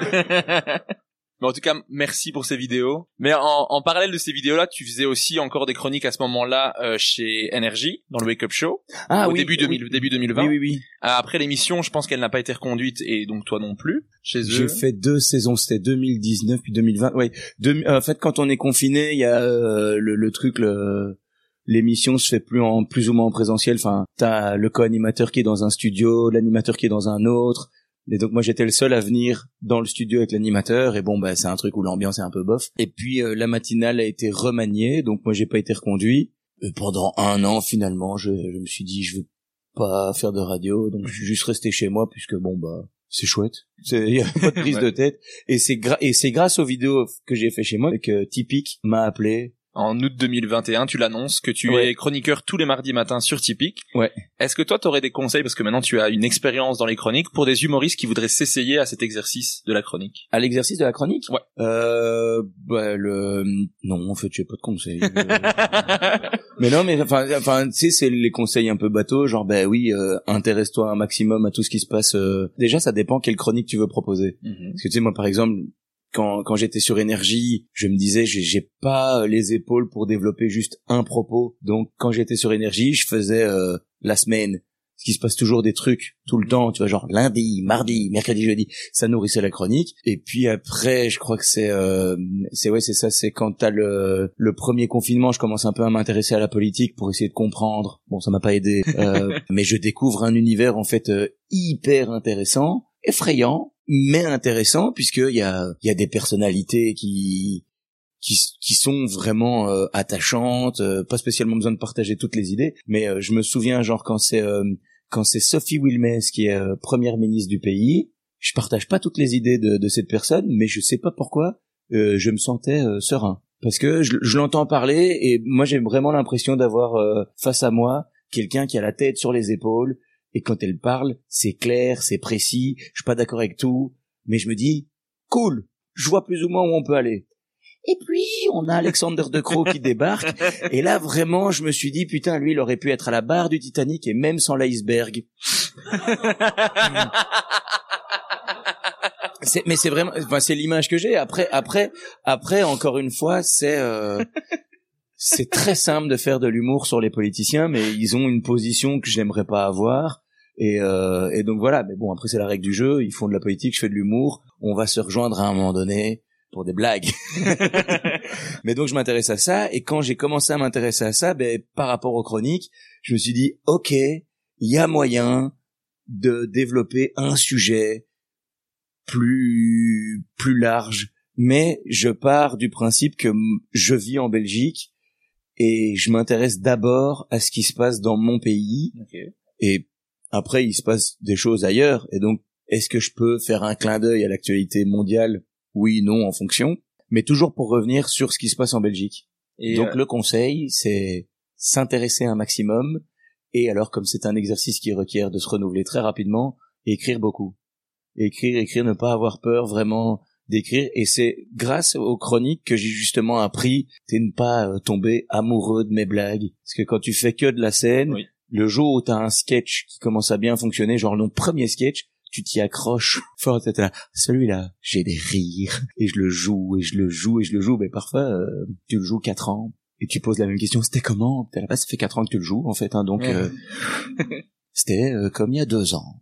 Mais en tout cas, merci pour ces vidéos. Mais en, en parallèle de ces vidéos-là, tu faisais aussi encore des chroniques à ce moment-là euh, chez Energy, dans le Wake Up Show. Ah au oui. début, deux mille, oui. début deux mille vingt. Oui, oui, oui. Après l'émission, je pense qu'elle n'a pas été reconduite et donc toi non plus chez eux. J'ai fait deux saisons, c'était deux mille dix-neuf puis deux mille vingt. Ouais. Deux, en fait, quand on est confiné, il y a euh, le, le truc, le... l'émission se fait plus en plus ou moins en présentiel. Enfin, t'as le co-animateur qui est dans un studio, l'animateur qui est dans un autre. Et donc moi j'étais le seul à venir dans le studio avec l'animateur. Et bon bah c'est un truc où l'ambiance est un peu bof. Et puis euh, la matinale a été remaniée, donc moi j'ai pas été reconduit. Et pendant un an finalement, je, je me suis dit je veux pas faire de radio, donc je suis juste resté chez moi puisque bon bah c'est chouette. Il y a pas de prise ouais. de tête. Et c'est gra- et c'est grâce aux vidéos que j'ai fait chez moi que Tipeee m'a appelé. En août deux mille vingt et un, tu l'annonces que tu ouais. es chroniqueur tous les mardis matins sur Tipeee. Ouais. Est-ce que toi, t'aurais des conseils, parce que maintenant tu as une expérience dans les chroniques, pour des humoristes qui voudraient s'essayer à cet exercice de la chronique? À l'exercice de la chronique? Ouais. Euh, bah, le, non, en fait, j'ai pas de conseils. Mais non, mais enfin, enfin, tu sais, c'est les conseils un peu bateaux, genre, ben bah, oui, euh, intéresse-toi un maximum à tout ce qui se passe. Euh... Déjà, ça dépend quelle chronique tu veux proposer. Mm-hmm. Parce que tu sais, moi, par exemple, Quand, quand j'étais sur Énergie, je me disais, j'ai, j'ai pas les épaules pour développer juste un propos. Donc, quand j'étais sur Énergie, je faisais euh, la semaine. Parce qu'il se passe toujours des trucs tout le temps, tu vois, genre lundi, mardi, mercredi, jeudi. Ça nourrissait la chronique. Et puis après, je crois que c'est, euh, c'est ouais, c'est ça. C'est quand t'as le le premier confinement, je commence un peu à m'intéresser à la politique pour essayer de comprendre. Bon, ça m'a pas aidé, euh, mais je découvre un univers en fait euh, hyper intéressant, effrayant, mais intéressant, puisqu'il y a il y a des personnalités qui qui qui sont vraiment euh, attachantes, euh, pas spécialement besoin de partager toutes les idées, mais euh, je me souviens genre quand c'est euh, quand c'est Sophie Wilmès qui est euh, première ministre du pays, je partage pas toutes les idées de de cette personne, mais je sais pas pourquoi euh, je me sentais euh, serein parce que je, je l'entends parler et moi j'ai vraiment l'impression d'avoir euh, face à moi quelqu'un qui a la tête sur les épaules. Et quand elle parle, c'est clair, c'est précis, je suis pas d'accord avec tout, mais je me dis, cool, je vois plus ou moins où on peut aller. Et puis, on a Alexander De Croo qui débarque, et là, vraiment, je me suis dit, putain, lui, il aurait pu être à la barre du Titanic, et même sans l'iceberg. c'est, mais c'est vraiment, enfin, c'est l'image que j'ai. Après, après, après, encore une fois, c'est... Euh, c'est très simple de faire de l'humour sur les politiciens, mais ils ont une position que j'aimerais pas avoir. Et, euh, et donc voilà. Mais bon, après c'est la règle du jeu. Ils font de la politique, je fais de l'humour. On va se rejoindre à un moment donné pour des blagues. Mais donc je m'intéresse à ça. Et quand j'ai commencé à m'intéresser à ça, ben par rapport aux chroniques, je me suis dit ok, il y a moyen de développer un sujet plus plus large. Mais je pars du principe que je vis en Belgique et je m'intéresse d'abord à ce qui se passe dans mon pays. Okay. Et après, il se passe des choses ailleurs. Et donc, est-ce que je peux faire un clin d'œil à l'actualité mondiale? Oui, non, en fonction. Mais toujours pour revenir sur ce qui se passe en Belgique. Et donc, euh... le conseil, c'est s'intéresser un maximum. Et alors, comme c'est un exercice qui requiert de se renouveler très rapidement, écrire beaucoup. Écrire, écrire, ne pas avoir peur vraiment d'écrire. Et c'est grâce aux chroniques que j'ai justement appris de ne pas euh, tomber amoureux de mes blagues. Parce que quand tu fais que de la scène, oui. Le jour où t'as un sketch qui commence à bien fonctionner, genre mon premier sketch, tu t'y accroches fort, t'es là, celui-là, j'ai des rires, et je le joue, et je le joue, et je le joue, mais parfois, euh, tu le joues quatre ans, et tu poses la même question, c'était comment? T'es là, bah, ça fait quatre ans que tu le joues, en fait, hein, donc, euh, c'était euh, comme il y a deux ans.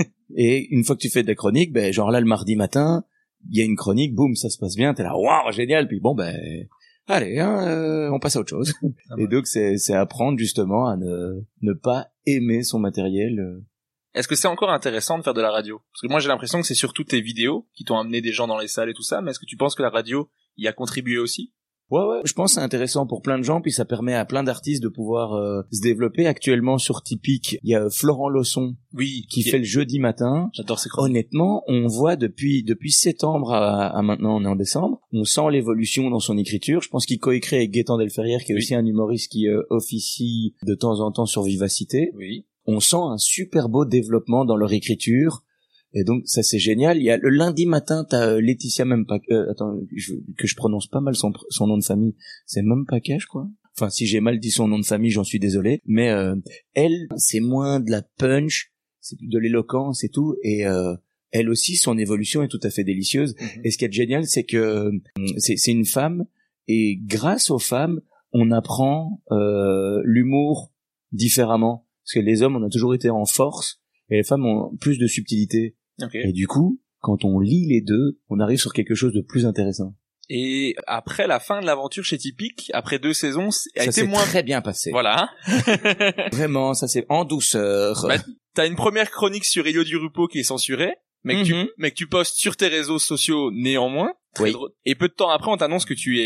Et une fois que tu fais des chroniques, ben, genre là, le mardi matin, il y a une chronique, boum, ça se passe bien, t'es là, waouh, génial, puis bon, ben, allez, hein, euh, on passe à autre chose. Ah et donc, c'est, c'est apprendre justement à ne, ne pas aimer son matériel. Est-ce que c'est encore intéressant de faire de la radio? Parce que moi, j'ai l'impression que c'est surtout tes vidéos qui t'ont amené des gens dans les salles et tout ça, mais est-ce que tu penses que la radio y a contribué aussi? Ouais, ouais, je pense que c'est intéressant pour plein de gens, puis ça permet à plein d'artistes de pouvoir euh, se développer. Actuellement, sur Typique, il y a Florent Losson, oui, qui, qui fait est... le jeudi matin. J'adore ces chroniques. Honnêtement, on voit depuis depuis septembre à, à maintenant, on est en décembre, on sent l'évolution dans son écriture. Je pense qu'il coécrit avec Gaëtan Delferrière, qui est oui. aussi un humoriste qui euh, officie de temps en temps sur Vivacité. Oui. On sent un super beau développement dans leur écriture. Et donc ça c'est génial. Il y a le lundi matin, t'as euh, Laetitia Mempaka, euh, attends je, que je prononce pas mal son son nom de famille. C'est Mempaka, je crois. Enfin si j'ai mal dit son nom de famille, j'en suis désolé. Mais euh, elle, c'est moins de la punch, c'est plus de l'éloquence et tout. Et euh, elle aussi, son évolution est tout à fait délicieuse. Mm-hmm. Et ce qui est génial, c'est que c'est c'est une femme. Et grâce aux femmes, on apprend euh, l'humour différemment. Parce que les hommes, on a toujours été en force, et les femmes ont plus de subtilité. Okay. Et du coup, quand on lit les deux, on arrive sur quelque chose de plus intéressant. Et après la fin de l'aventure chez Typique, après deux saisons, ça a été moins très bien passé. Voilà. Vraiment, ça c'est en douceur. Bah, t'as une première chronique sur Elio Di Rupo qui est censurée, mais que, mm-hmm. tu, mais que tu postes sur tes réseaux sociaux néanmoins. Oui. Drôle. Et peu de temps après, on t'annonce que tu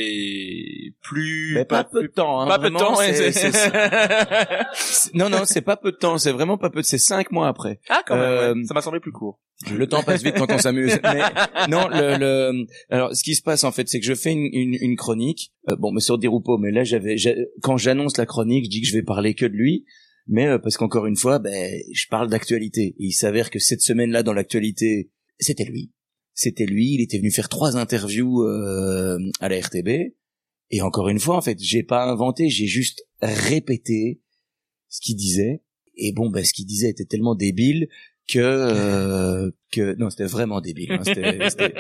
es plus... Mais pas, pas peu de temps, hein. Pas vraiment, peu de temps, c'est, ouais, c'est, c'est... c'est... Non, non, c'est pas peu de temps, c'est vraiment pas peu de... C'est cinq mois après. Ah, quand même, euh... ouais. Ça m'a semblé plus court. Le temps passe vite quand on s'amuse. Mais non, le, le... Alors, ce qui se passe, en fait, c'est que je fais une, une, une chronique. Euh, bon, mais sur Di Rupo, mais là, j'avais... Quand j'annonce la chronique, je dis que je vais parler que de lui. Mais euh, parce qu'encore une fois, ben, je parle d'actualité. Et il s'avère que cette semaine-là, dans l'actualité, c'était lui. C'était lui, il était venu faire trois interviews euh, à la R T B. Et encore une fois, en fait, j'ai pas inventé, j'ai juste répété ce qu'il disait. Et bon, ben, ce qu'il disait était tellement débile que... Euh, que non, c'était vraiment débile. Hein, c'était, c'était...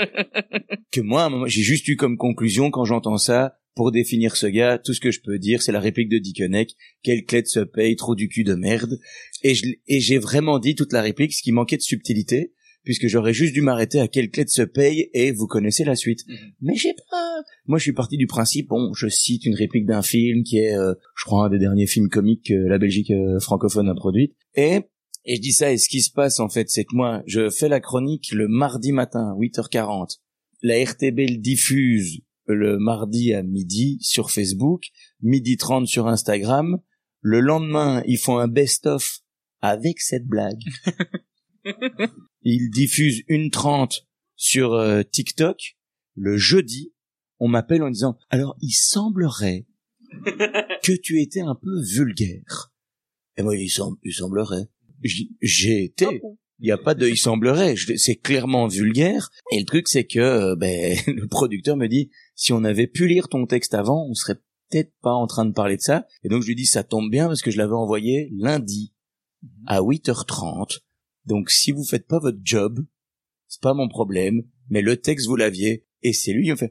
que moi, à un moment, j'ai juste eu comme conclusion, quand j'entends ça, pour définir ce gars, tout ce que je peux dire, c'est la réplique de Dickeneck, quelle clé de se paye, trop du cul de merde. Et, je, et j'ai vraiment dit toute la réplique, ce qui manquait de subtilité, puisque j'aurais juste dû m'arrêter à quelle clé de se paye et vous connaissez la suite. Mmh. Mais j'ai pas... Moi, je suis parti du principe, bon, je cite une réplique d'un film qui est, euh, je crois, un des derniers films comiques que la Belgique euh, francophone a produit. Et, et je dis ça, et ce qui se passe, en fait, c'est que moi, je fais la chronique le mardi matin, huit heures quarante. La R T B le diffuse le mardi à midi sur Facebook, midi trente sur Instagram. Le lendemain, ils font un best-of avec cette blague. Ils diffusent une trente sur euh, TikTok. Le jeudi, on m'appelle en disant « Alors, il semblerait que tu étais un peu vulgaire. » Et moi, il, sem- il semblerait. J- j'ai été. Il n'y a pas de « il semblerait ». C'est clairement vulgaire. Et le truc, c'est que euh, ben, le producteur me dit « Si on avait pu lire ton texte avant, on serait peut-être pas en train de parler de ça. » Et donc, je lui dis « Ça tombe bien parce que je l'avais envoyé lundi à huit heures trente. Donc, si vous faites pas votre job, c'est pas mon problème, mais le texte, vous l'aviez. » Et c'est lui, il me fait « Ah bon ?»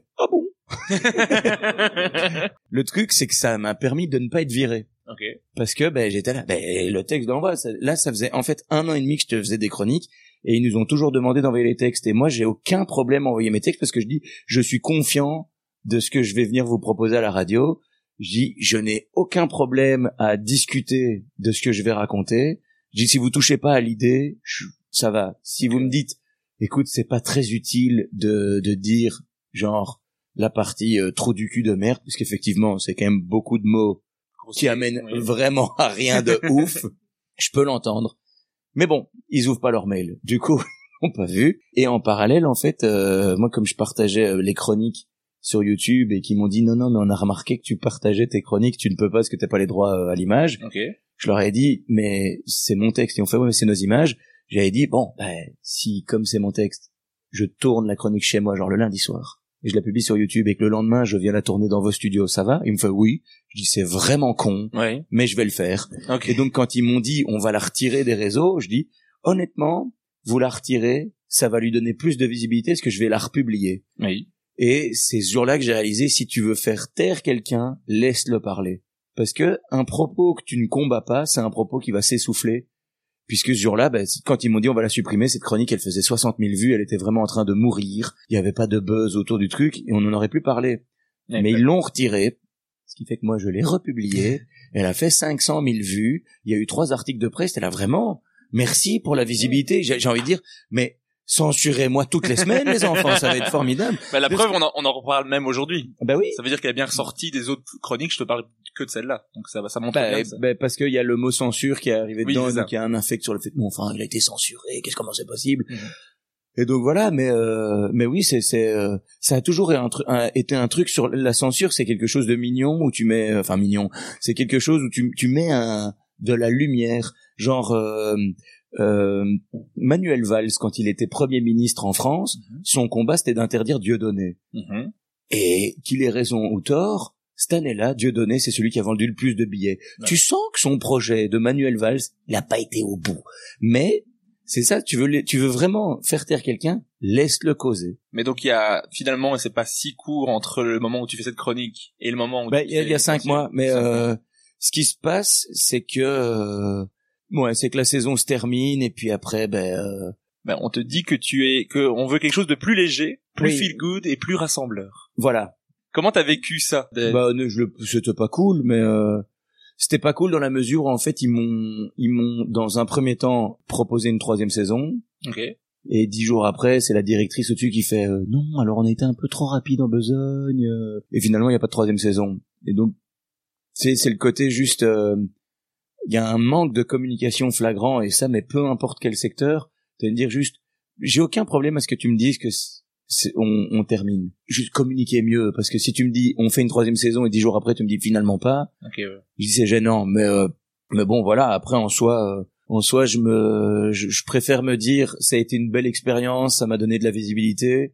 Le truc, c'est que ça m'a permis de ne pas être viré. Ok. Parce que ben j'étais là, ben le texte d'envoi, ça, là ça faisait en fait un an et demi que je te faisais des chroniques et ils nous ont toujours demandé d'envoyer les textes et moi j'ai aucun problème à envoyer mes textes parce que je dis je suis confiant de ce que je vais venir vous proposer à la radio. Je dis je n'ai aucun problème à discuter de ce que je vais raconter. Je dis si vous touchez pas à l'idée, je, ça va. Si vous me dites écoute c'est pas très utile de de dire genre la partie euh, trou du cul de merde parce qu'effectivement c'est quand même beaucoup de mots qui amène oui. vraiment à rien de ouf, je peux l'entendre. Mais bon, ils ouvrent pas leur mail. Du coup, ils n'ont pas vu. Et en parallèle, en fait, euh, moi, comme je partageais euh, les chroniques sur YouTube et qu'ils m'ont dit non, non, mais on a remarqué que tu partageais tes chroniques, tu ne peux pas parce que t'as pas les droits euh, à l'image. Okay. Je leur ai dit, mais c'est mon texte. Et on fait, ouais, mais c'est nos images. J'avais dit, bon, bah, si, comme c'est mon texte, je tourne la chronique chez moi, genre le lundi soir, et je la publie sur YouTube et que le lendemain je viens la tourner dans vos studios, ça va? Il me fait oui. Je dis c'est vraiment con, ouais. mais je vais le faire. Okay. Et donc quand ils m'ont dit on va la retirer des réseaux, je dis honnêtement, vous la retirez, ça va lui donner plus de visibilité parce que je vais la republier. Oui. Et c'est ce jour-là que j'ai réalisé si tu veux faire taire quelqu'un, laisse-le parler. Parce que un propos que tu ne combats pas, c'est un propos qui va s'essouffler. Puisque ce jour-là, bah, quand ils m'ont dit on va la supprimer, cette chronique, elle faisait soixante mille vues, elle était vraiment en train de mourir, il n'y avait pas de buzz autour du truc, et on n'en aurait plus parlé. Ouais, mais ouais. Ils l'ont retirée, ce qui fait que moi je l'ai republiée, elle a fait cinq cent mille vues, il y a eu trois articles de presse, elle a vraiment, merci pour la visibilité, j'ai, j'ai envie de dire, mais censurez-moi toutes les semaines, les enfants, ça va être formidable. Bah, la preuve, on en, on en reparle même aujourd'hui. Bah oui. Ça veut dire qu'elle est bien ressortie des autres chroniques, je te parle que de celle-là. Donc ça va, ça montre bah, bien. Ça. Bah, parce qu'il y a le mot censure qui est arrivé oui, dedans, donc il y a un infect sur le fait que, bon, enfin, il a été censuré, qu'est-ce, comment c'est possible? Mm-hmm. Et donc voilà, mais, euh, mais oui, c'est, c'est, euh, ça a toujours un tru- un, été un truc sur la censure, c'est quelque chose de mignon où tu mets, enfin, mignon, c'est quelque chose où tu, tu mets un, de la lumière, genre, euh, Euh, Manuel Valls, quand il était Premier ministre en France, mmh. son combat c'était d'interdire Dieudonné. Mmh. Et qu'il ait raison ou tort, cette année-là, Dieudonné c'est celui qui a vendu le plus de billets. Ouais. Tu sens que son projet de Manuel Valls, il n'a pas été au bout. Mais c'est ça, tu veux, tu veux vraiment faire taire quelqu'un, laisse-le causer. Mais donc il y a finalement, c'est pas si court entre le moment où tu fais cette chronique et le moment où bah, tu il y a, il y a cinq mois. Mais euh, mois. Ce qui se passe, c'est que euh, ouais, c'est que la saison se termine et puis après, ben, euh... ben, on te dit que tu es, que on veut quelque chose de plus léger, plus oui. feel good et plus rassembleur. Voilà. Comment t'as vécu ça? De... Bah, ne, je le, c'était pas cool, mais euh, c'était pas cool dans la mesure où en fait ils m'ont, ils m'ont dans un premier temps proposé une troisième saison. Ok. Et dix jours après, c'est la directrice au-dessus qui fait euh, non, alors on a été un peu trop rapide en besogne. Euh... Et finalement, il y a pas de troisième saison. Et donc, c'est, c'est le côté juste. Euh, il y a un manque de communication flagrant et ça, mais peu importe quel secteur, tu vas me dire juste, j'ai aucun problème à ce que tu me dises que c'est, on, on termine. Juste communiquer mieux, parce que si tu me dis on fait une troisième saison et dix jours après tu me dis finalement pas, okay, ouais. je dis c'est gênant, mais euh, mais bon voilà. Après en soi, euh, en soi je me, je, je préfère me dire ça a été une belle expérience, ça m'a donné de la visibilité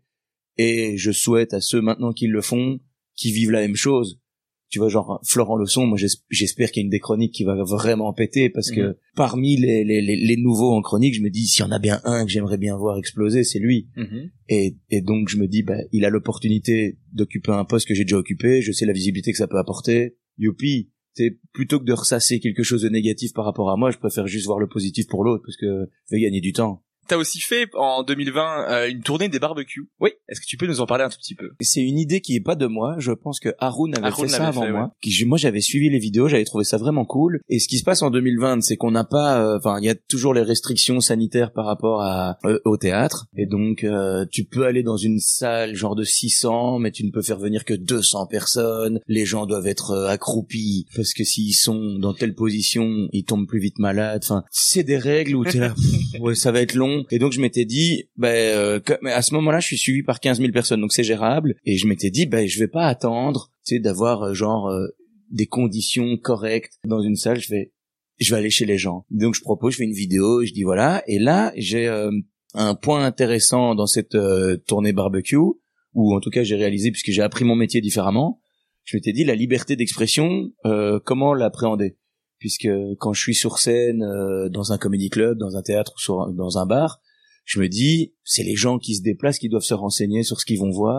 et je souhaite à ceux maintenant qui le font, qui vivent la même chose. Tu vois, genre Florent Leçon, moi j'espère qu'il y a une des chroniques qui va vraiment péter parce que mmh. parmi les, les, les, les nouveaux en chronique, je me dis s'il y en a bien un que j'aimerais bien voir exploser, c'est lui. Mmh. Et, et donc je me dis, bah, il a l'opportunité d'occuper un poste que j'ai déjà occupé, je sais la visibilité que ça peut apporter. Youpi, c'est plutôt que de ressasser quelque chose de négatif par rapport à moi, je préfère juste voir le positif pour l'autre parce que je vais gagner du temps. T'as aussi fait en deux mille vingt euh, une tournée des barbecues. Oui. Est-ce que tu peux nous en parler un tout petit peu? C'est une idée qui est pas de moi. Je pense que Haroun avait Haroun fait ça avant fait, moi. Ouais. Qui, moi, j'avais suivi les vidéos, j'avais trouvé ça vraiment cool. Et ce qui se passe en deux mille vingt, c'est qu'on n'a pas, enfin, euh, il y a toujours les restrictions sanitaires par rapport à euh, au théâtre. Et donc, euh, tu peux aller dans une salle genre de six cents, mais tu ne peux faire venir que deux cents personnes. Les gens doivent être euh, accroupis parce que s'ils sont dans telle position, ils tombent plus vite malades. Enfin, c'est des règles où t'es là, pff, ouais, ça va être long. Et donc, je m'étais dit dit, ben, euh, mais à ce moment-là, je suis suivi par quinze mille personnes, donc c'est gérable. Et je m'étais dit, ben, je vais pas attendre, tu sais, d'avoir euh, genre euh, des conditions correctes dans une salle. Je vais, je vais aller chez les gens. Donc je propose, je fais une vidéo, je dis voilà. Et là, j'ai euh, un point intéressant dans cette euh, tournée barbecue, ou en tout cas j'ai réalisé puisque j'ai appris mon métier différemment. Je m'étais dit la liberté d'expression, euh, comment l'appréhender? Puisque quand je suis sur scène, euh, dans un comedy club, dans un théâtre ou sur, dans un bar, je me dis, c'est les gens qui se déplacent qui doivent se renseigner sur ce qu'ils vont voir.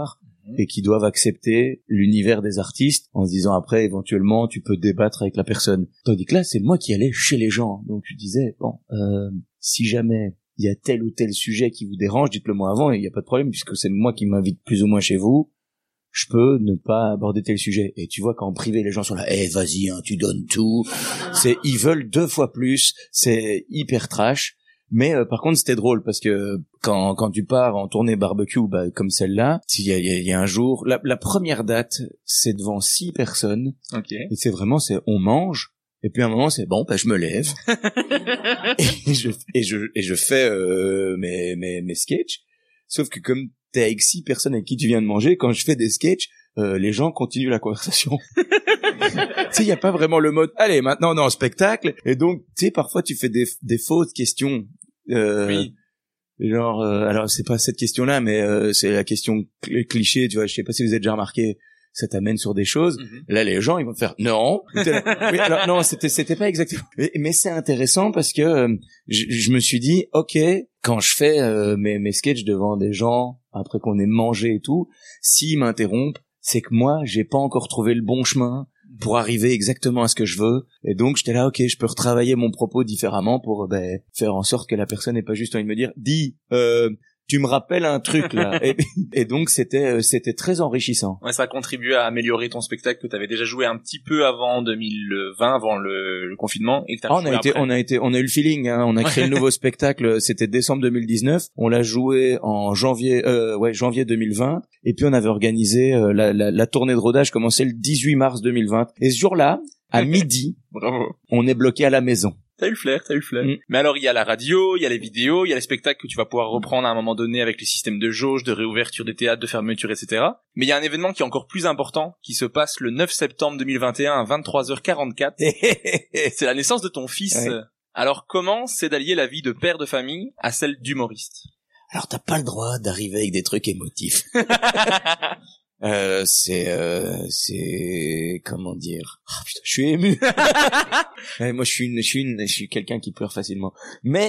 et qui doivent accepter l'univers des artistes en se disant après éventuellement tu peux débattre avec la personne. Tandis que là c'est moi qui allais chez les gens, donc je disais bon euh, si jamais il y a tel ou tel sujet qui vous dérange, dites-le moi avant et il n'y a pas de problème puisque c'est moi qui m'invite plus ou moins chez vous. Je peux ne pas aborder tel sujet. Et tu vois, quand en privé, les gens sont là, eh, hey, vas-y, hein, tu donnes tout. C'est, ils veulent deux fois plus. C'est hyper trash. Mais euh, par contre, c'était drôle parce que quand quand tu pars en tournée barbecue, bah, comme celle-là, il y a, il y a un jour, la, la première date, c'est devant six personnes. Ok. Et c'est vraiment, c'est on mange. Et puis à un moment, c'est bon, bah, je me lève et je et je et je fais euh, mes mes mes sketchs. Sauf que comme t'es avec six personnes avec qui tu viens de manger, quand je fais des sketchs, euh, les gens continuent la conversation. Tu sais, il y a pas vraiment le mode allez, maintenant on est en spectacle. Et donc, tu sais, parfois tu fais des des fausses questions. Euh, oui. Genre, euh, alors c'est pas cette question-là, mais euh, c'est la question cl- cliché. Tu vois, je sais pas si vous avez déjà remarqué. Ça t'amène sur des choses. Mm-hmm. Là, les gens, ils vont te faire non. Là, oui, alors, non, c'était c'était pas exactement. Mais, mais c'est intéressant parce que euh, je, je me suis dit, ok, quand je fais euh, mes mes sketchs devant des gens après qu'on ait mangé et tout, s'ils m'interrompent, c'est que moi, j'ai pas encore trouvé le bon chemin pour arriver exactement à ce que je veux. Et donc, j'étais là, ok, je peux retravailler mon propos différemment pour ben, faire en sorte que la personne n'ait pas juste envie de me dire, dis. Euh, tu me rappelles un truc là et, et donc c'était c'était très enrichissant. Ouais, ça a contribué à améliorer ton spectacle que tu avais déjà joué un petit peu avant deux mille vingt, avant le, le confinement et que t'as ah, on a été après. on a été on a eu le feeling hein, on a créé le nouveau spectacle, c'était décembre deux mille dix-neuf, on l'a joué en janvier euh ouais, janvier deux mille vingt et puis on avait organisé euh, la, la la tournée de rodage commençait le dix-huit mars deux mille vingt et ce jour-là à midi, bravo. On est bloqué à la maison. T'as eu le flair, t'as eu le flair. Mm. Mais alors, il y a la radio, il y a les vidéos, il y a les spectacles que tu vas pouvoir reprendre à un moment donné avec les systèmes de jauge, de réouverture des théâtres, de fermeture, et cetera. Mais il y a un événement qui est encore plus important, qui se passe le neuf septembre deux mille vingt et un à vingt-trois heures quarante-quatre. C'est la naissance de ton fils. Ouais. Alors, comment c'est d'allier la vie de père de famille à celle d'humoriste? Alors, t'as pas le droit d'arriver avec des trucs émotifs. Euh, c'est, euh, c'est, comment dire, oh, putain, je suis ému. Ouais, moi, je suis une, je suis une, je suis quelqu'un qui pleure facilement. Mais.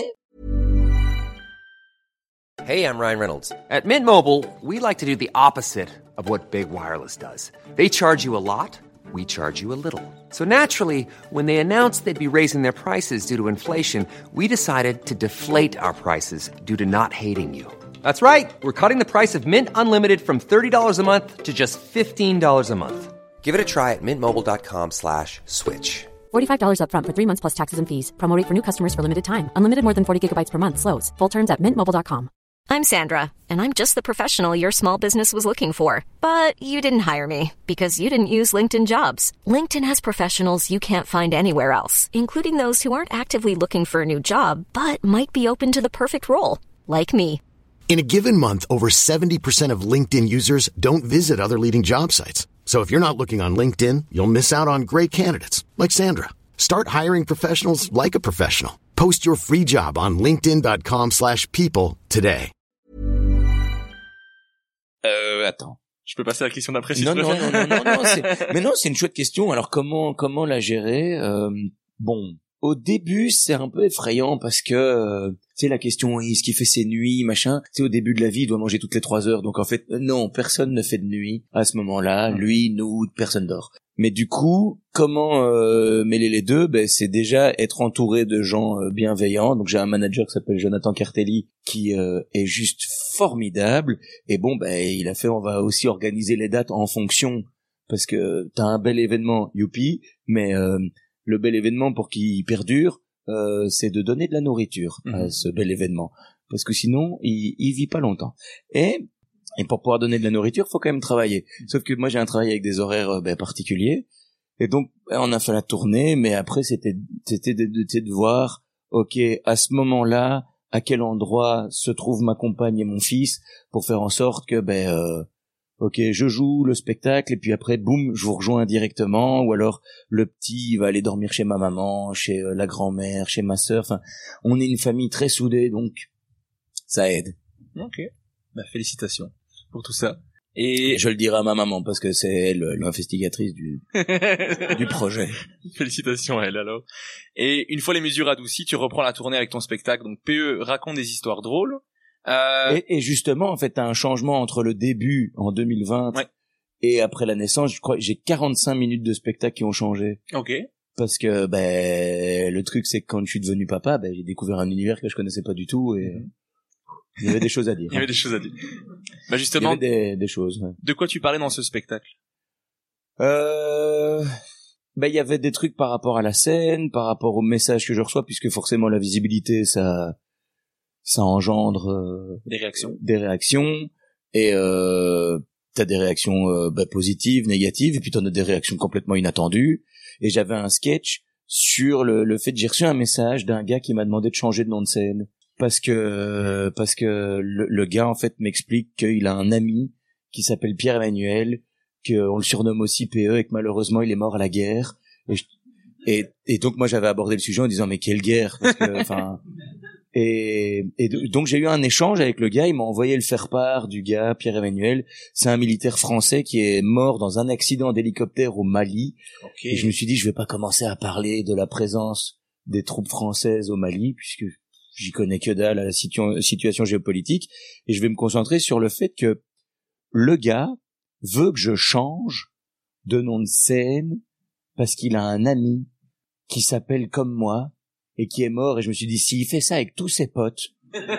Hey, I'm Ryan Reynolds. At Mint Mobile, we like to do the opposite of what Big Wireless does. They charge you a lot, we charge you a little. So naturally, when they announced they'd be raising their prices due to inflation, we decided to deflate our prices due to not hating you. That's right. We're cutting the price of Mint Unlimited from thirty dollars a month to just fifteen dollars a month. Give it a try at mintmobile.com slash switch. forty-five dollars up front for three months plus taxes and fees. Promo rate for new customers for limited time. Unlimited more than forty gigabytes per month. Slows full terms at mint mobile dot com. I'm Sandra, and I'm just the professional your small business was looking for. But you didn't hire me because you didn't use LinkedIn Jobs. LinkedIn has professionals you can't find anywhere else, including those who aren't actively looking for a new job, but might be open to the perfect role, like me. In a given month, over seventy percent of LinkedIn users don't visit other leading job sites. So if you're not looking on LinkedIn, you'll miss out on great candidates like Sandra. Start hiring professionals like a professional. Post your free job on linkedin.com slash people today. Euh, attends. Je peux passer à la question d'après si non, tu non, non, non, non, non, c'est, mais non, c'est une chouette question. Alors comment, comment la gérer? euh, Bon, au début, c'est un peu effrayant parce que, euh, tu sais, la question, est-ce qu'il fait ses nuits, machin. Tu sais, au début de la vie, il doit manger toutes les trois heures. Donc en fait, non, personne ne fait de nuit à ce moment-là. Lui, nous, personne dort. Mais du coup, comment euh, mêler les deux? Ben, c'est déjà être entouré de gens euh, bienveillants. Donc j'ai un manager qui s'appelle Jonathan Cartelli qui euh, est juste formidable. Et bon, ben il a fait, on va aussi organiser les dates en fonction parce que t'as un bel événement, youpi. Mais euh, le bel événement pour qu'il perdure, euh, c'est de donner de la nourriture mmh. à ce bel événement parce que sinon il, il vit pas longtemps. Et Et pour pouvoir donner de la nourriture, faut quand même travailler. Sauf que moi, j'ai un travail avec des horaires ben, particuliers. Et donc, on a fait la tournée, mais après, c'était, c'était de, de, de voir, ok, à ce moment-là, à quel endroit se trouve ma compagne et mon fils, pour faire en sorte que, ben, euh, ok, je joue le spectacle, et puis après, boum, je vous rejoins directement, ou alors le petit va aller dormir chez ma maman, chez euh, la grand-mère, chez ma sœur. Enfin, on est une famille très soudée, donc ça aide. Ok, bah félicitations pour tout ça. Et je le dirai à ma maman parce que c'est elle l'investigatrice du du projet. Félicitations à elle alors. Et une fois les mesures adoucies, tu reprends la tournée avec ton spectacle. Donc P E raconte des histoires drôles Euh... Et, et justement, en fait, t'as un changement entre le début en deux mille vingt ouais. et après la naissance. Je crois, j'ai quarante-cinq minutes de spectacle qui ont changé. Ok. Parce que ben le truc c'est que quand je suis devenu papa, ben j'ai découvert un univers que je connaissais pas du tout et mm-hmm. il y avait des choses à dire. Il y avait des choses à dire. Bah justement, il y avait des, des choses. Ouais. De quoi tu parlais dans ce spectacle? Euh, ben il y avait des trucs par rapport à la scène, par rapport au message que je reçois, puisque forcément la visibilité ça ça engendre euh, des réactions, des réactions et euh, t'as des réactions euh, ben, positives, négatives, et puis t'en as des réactions complètement inattendues. Et j'avais un sketch sur le, le fait que j'ai reçu un message d'un gars qui m'a demandé de changer de nom de scène parce que parce que le, le gars en fait m'explique qu'il a un ami qui s'appelle Pierre-Emmanuel, qu'on le surnomme aussi P E et que malheureusement il est mort à la guerre. Et, je, et, et donc moi j'avais abordé le sujet en disant mais quelle guerre, parce que enfin et, et donc j'ai eu un échange avec le gars, il m'a envoyé le faire-part du gars, Pierre-Emmanuel. C'est un militaire français qui est mort dans un accident d'hélicoptère au Mali. Okay. Et je me suis dit, je vais pas commencer à parler de la présence des troupes françaises au Mali, puisque j'y connais que dalle à la situ- situation géopolitique. Et je vais me concentrer sur le fait que le gars veut que je change de nom de scène parce qu'il a un ami qui s'appelle comme moi, et qui est mort, et je me suis dit, s'il fait ça avec tous ses potes,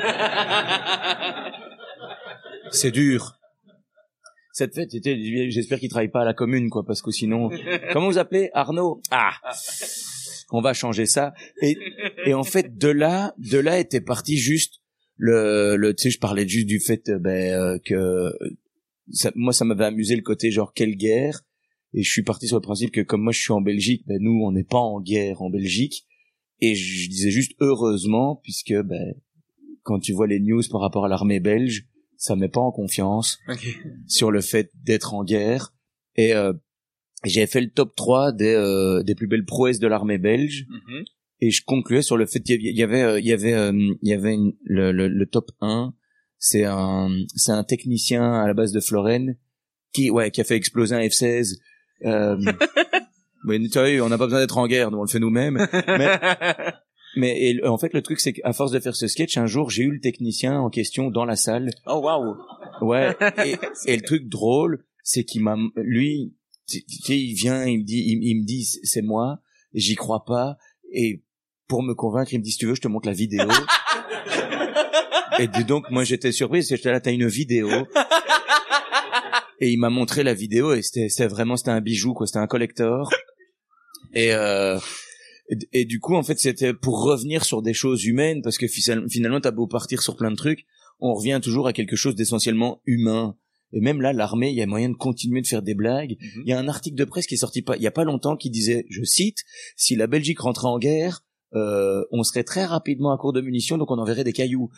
c'est dur. Cette fête, était, j'espère qu'il travaille pas à la commune, quoi, parce que sinon, comment vous appelez? Arnaud? Ah! On va changer ça. Et, et en fait, de là, de là était parti juste le, le, tu sais, je parlais juste du fait, ben, euh, que, ça, moi, ça m'avait amusé le côté genre, quelle guerre? Et je suis parti sur le principe que comme moi je suis en Belgique, ben, nous, on n'est pas en guerre en Belgique. Et je disais juste heureusement, puisque ben quand tu vois les news par rapport à l'armée belge, ça met pas en confiance okay. sur le fait d'être en guerre. Et euh, j'ai fait le top trois des euh, des plus belles prouesses de l'armée belge. Mm-hmm. Et je concluais sur le fait qu'il y avait il y avait euh, il y avait une, le, le le top un, c'est un c'est un technicien à la base de Florène qui ouais qui a fait exploser un F seize. Euh, Mais tu vois, on n'a pas besoin d'être en guerre, nous on le fait nous-mêmes. Mais, mais et, en fait, le truc, c'est qu'à force de faire ce sketch, un jour, j'ai eu le technicien en question dans la salle. Oh waouh. Ouais. Et, et le truc drôle, c'est qu'il m'a, lui, tu sais, il vient, il me dit, il, il me dit, c'est moi. J'y crois pas. Et pour me convaincre, il me dit, si tu veux, je te montre la vidéo. Et donc, moi, j'étais surpris, parce que j'étais là, t'as une vidéo. Et il m'a montré la vidéo, et c'était, c'était vraiment, c'était un bijou, quoi. C'était un collector. Et, euh, et, et du coup, en fait, c'était pour revenir sur des choses humaines, parce que finalement, t'as beau partir sur plein de trucs, on revient toujours à quelque chose d'essentiellement humain. Et même là, l'armée, il y a moyen de continuer de faire des blagues. Mm-hmm. Il y a un article de presse qui est sorti pas, il y a pas longtemps qui disait, je cite, si la Belgique rentrait en guerre, euh, on serait très rapidement à court de munitions, donc on enverrait des cailloux.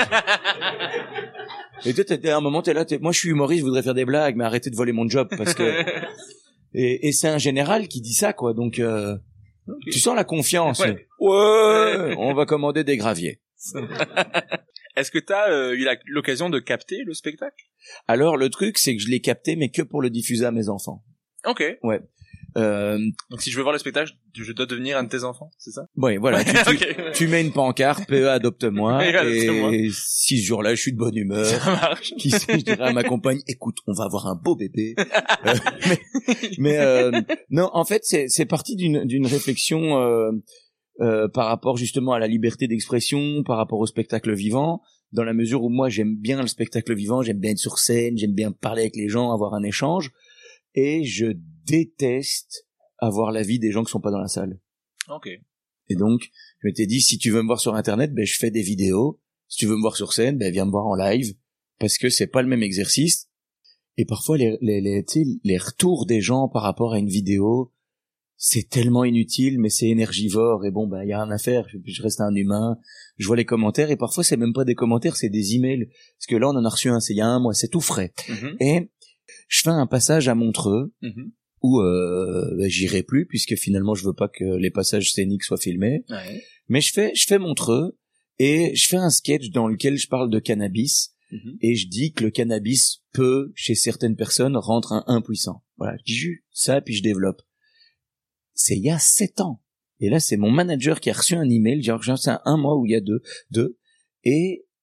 Et toi, t'es, à un moment, t'es là, t'es, moi, je suis humoriste, je voudrais faire des blagues, mais arrêtez de voler mon job, parce que, et, et c'est un général qui dit ça, quoi, donc, euh, okay. Tu sens la confiance. Ouais. Ouais, on va commander des graviers. Est-ce que t'as euh, eu la, l'occasion de capter le spectacle? Alors, le truc, c'est que je l'ai capté, mais que pour le diffuser à mes enfants. Ok. Ouais. Euh... Donc si je veux voir le spectacle, je dois devenir un de tes enfants, c'est ça? Oui, voilà. Tu, tu, okay. tu mets une pancarte, P E adopte-moi, et, adopte-moi. Et si ce jour-là, je suis de bonne humeur, ça marche. Qui sait, je dirais à ma compagne, écoute, on va avoir un beau bébé. euh, mais mais euh, non, en fait, c'est, c'est parti d'une, d'une réflexion euh, euh, par rapport justement à la liberté d'expression, par rapport au spectacle vivant, dans la mesure où moi, j'aime bien le spectacle vivant, j'aime bien être sur scène, j'aime bien parler avec les gens, avoir un échange, et je déteste avoir l'avis des gens qui sont pas dans la salle. Ok. Et donc, je m'étais dit, si tu veux me voir sur Internet, ben, je fais des vidéos. Si tu veux me voir sur scène, ben, viens me voir en live. Parce que c'est pas le même exercice. Et parfois, les, les, les, tu sais, les retours des gens par rapport à une vidéo, c'est tellement inutile, mais c'est énergivore. Et bon, ben, y a rien à faire. Je, je reste un humain. Je vois les commentaires. Et parfois, c'est même pas des commentaires, c'est des emails. Parce que là, on en a reçu un, c'est il y a un mois, c'est tout frais. Mm-hmm. Et je fais un passage à Montreux. Mm-hmm. Où euh, bah, j'irai plus puisque finalement je veux pas que les passages scéniques soient filmés. Ouais. Mais je fais je fais Montreux et je fais un sketch dans lequel je parle de cannabis mm-hmm. et je dis que le cannabis peut chez certaines personnes rendre un impuissant. Voilà, je dis juste ça puis je développe. C'est il y a sept ans. Et là c'est mon manager qui a reçu un email, genre c'est un mois ou il y a deux deux et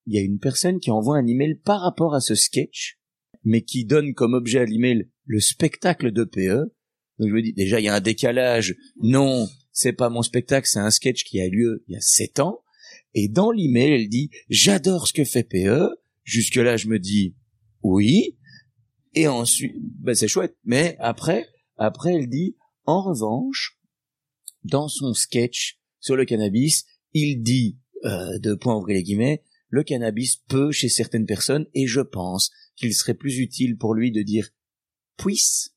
il y a une personne qui envoie un email par rapport à ce sketch, mais qui donne comme objet à l'email le spectacle de P E. Donc je me dis, déjà, il y a un décalage. Non, c'est pas mon spectacle, c'est un sketch qui a lieu il y a sept ans. Et dans l'email, elle dit, j'adore ce que fait P E. Jusque-là, je me dis, oui. Et ensuite, ben, c'est chouette. Mais après, après, elle dit, en revanche, dans son sketch sur le cannabis, il dit, euh, de point ouvrir les guillemets, le cannabis peut chez certaines personnes, et je pense qu'il serait plus utile pour lui de dire puisse.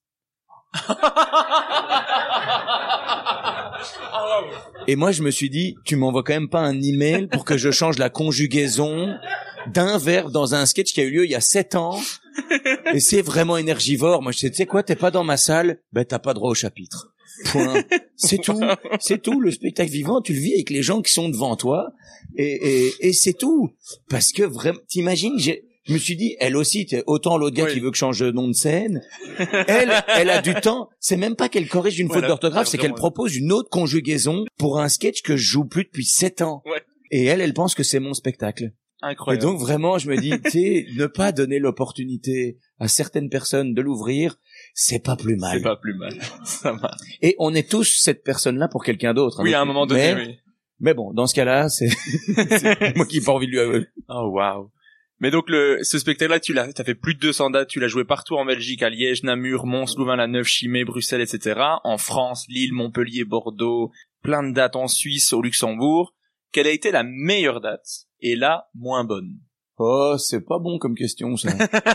Et moi, je me suis dit, tu m'envoies quand même pas un email pour que je change la conjugaison d'un verbe dans un sketch qui a eu lieu il y a sept ans. Et c'est vraiment énergivore. Moi, je sais, tu sais quoi, t'es pas dans ma salle, ben t'as pas droit au chapitre. Point. C'est tout. C'est tout. Le spectacle vivant, tu le vis avec les gens qui sont devant toi. Et, et, et c'est tout. Parce que vraiment, t'imagines, j'ai, je me suis dit, elle aussi, t'es autant l'autre gars oui. qui veut que je change de nom de scène. Elle, elle a du temps. C'est même pas qu'elle corrige une voilà, faute d'orthographe, c'est qu'elle ouais. propose une autre conjugaison pour un sketch que je joue plus depuis sept ans. Ouais. Et elle, elle pense que c'est mon spectacle. Incroyable. Et donc vraiment, je me dis, tu sais, ne pas donner l'opportunité à certaines personnes de l'ouvrir, c'est pas plus mal. C'est pas plus mal. Ça marche. Et on est tous cette personne-là pour quelqu'un d'autre. Oui, hein, à un moment donné, mais, oui. Mais bon, dans ce cas-là, c'est, c'est moi qui n'ai pas envie de lui avouer. Oh, waouh. Mais donc, le, ce spectacle-là, tu l'as, t'as fait plus de deux cents dates, tu l'as joué partout en Belgique, à Liège, Namur, Mons, Louvain-la-Neuve, Chimay, Bruxelles, et cetera. En France, Lille, Montpellier, Bordeaux, plein de dates en Suisse, au Luxembourg. Quelle a été la meilleure date et la moins bonne? Oh, c'est pas bon comme question, ça.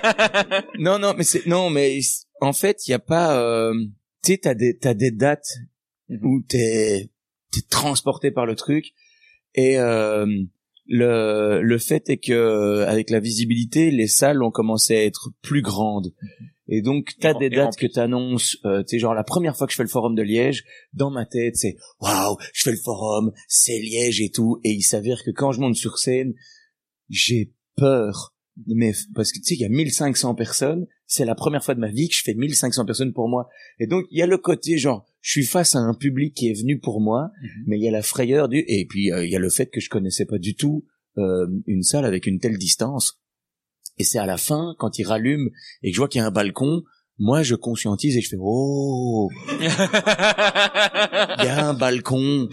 non, non, mais c'est, non, mais en fait, il y a pas, euh, tu sais, t'as des, t'as des dates mm-hmm. où t'es, t'es transporté par le truc et, euh, le, le fait est que, avec la visibilité, les salles ont commencé à être plus grandes. Et donc, t'as des dates que t'annonces, euh, tu sais, genre, la première fois que je fais le forum de Liège, dans ma tête, c'est, waouh, je fais le forum, c'est Liège et tout. Et il s'avère que quand je monte sur scène, j'ai peur. Mais, parce que tu sais, il y a mille cinq cents personnes. C'est la première fois de ma vie que je fais mille cinq cents personnes pour moi. Et donc, il y a le côté, genre, je suis face à un public qui est venu pour moi, mm-hmm. mais il y a la frayeur du, et puis, il euh, y a le fait que je connaissais pas du tout, euh, une salle avec une telle distance. Et c'est à la fin, quand il rallume et que je vois qu'il y a un balcon, moi je conscientise et je fais oh, il y a un balcon.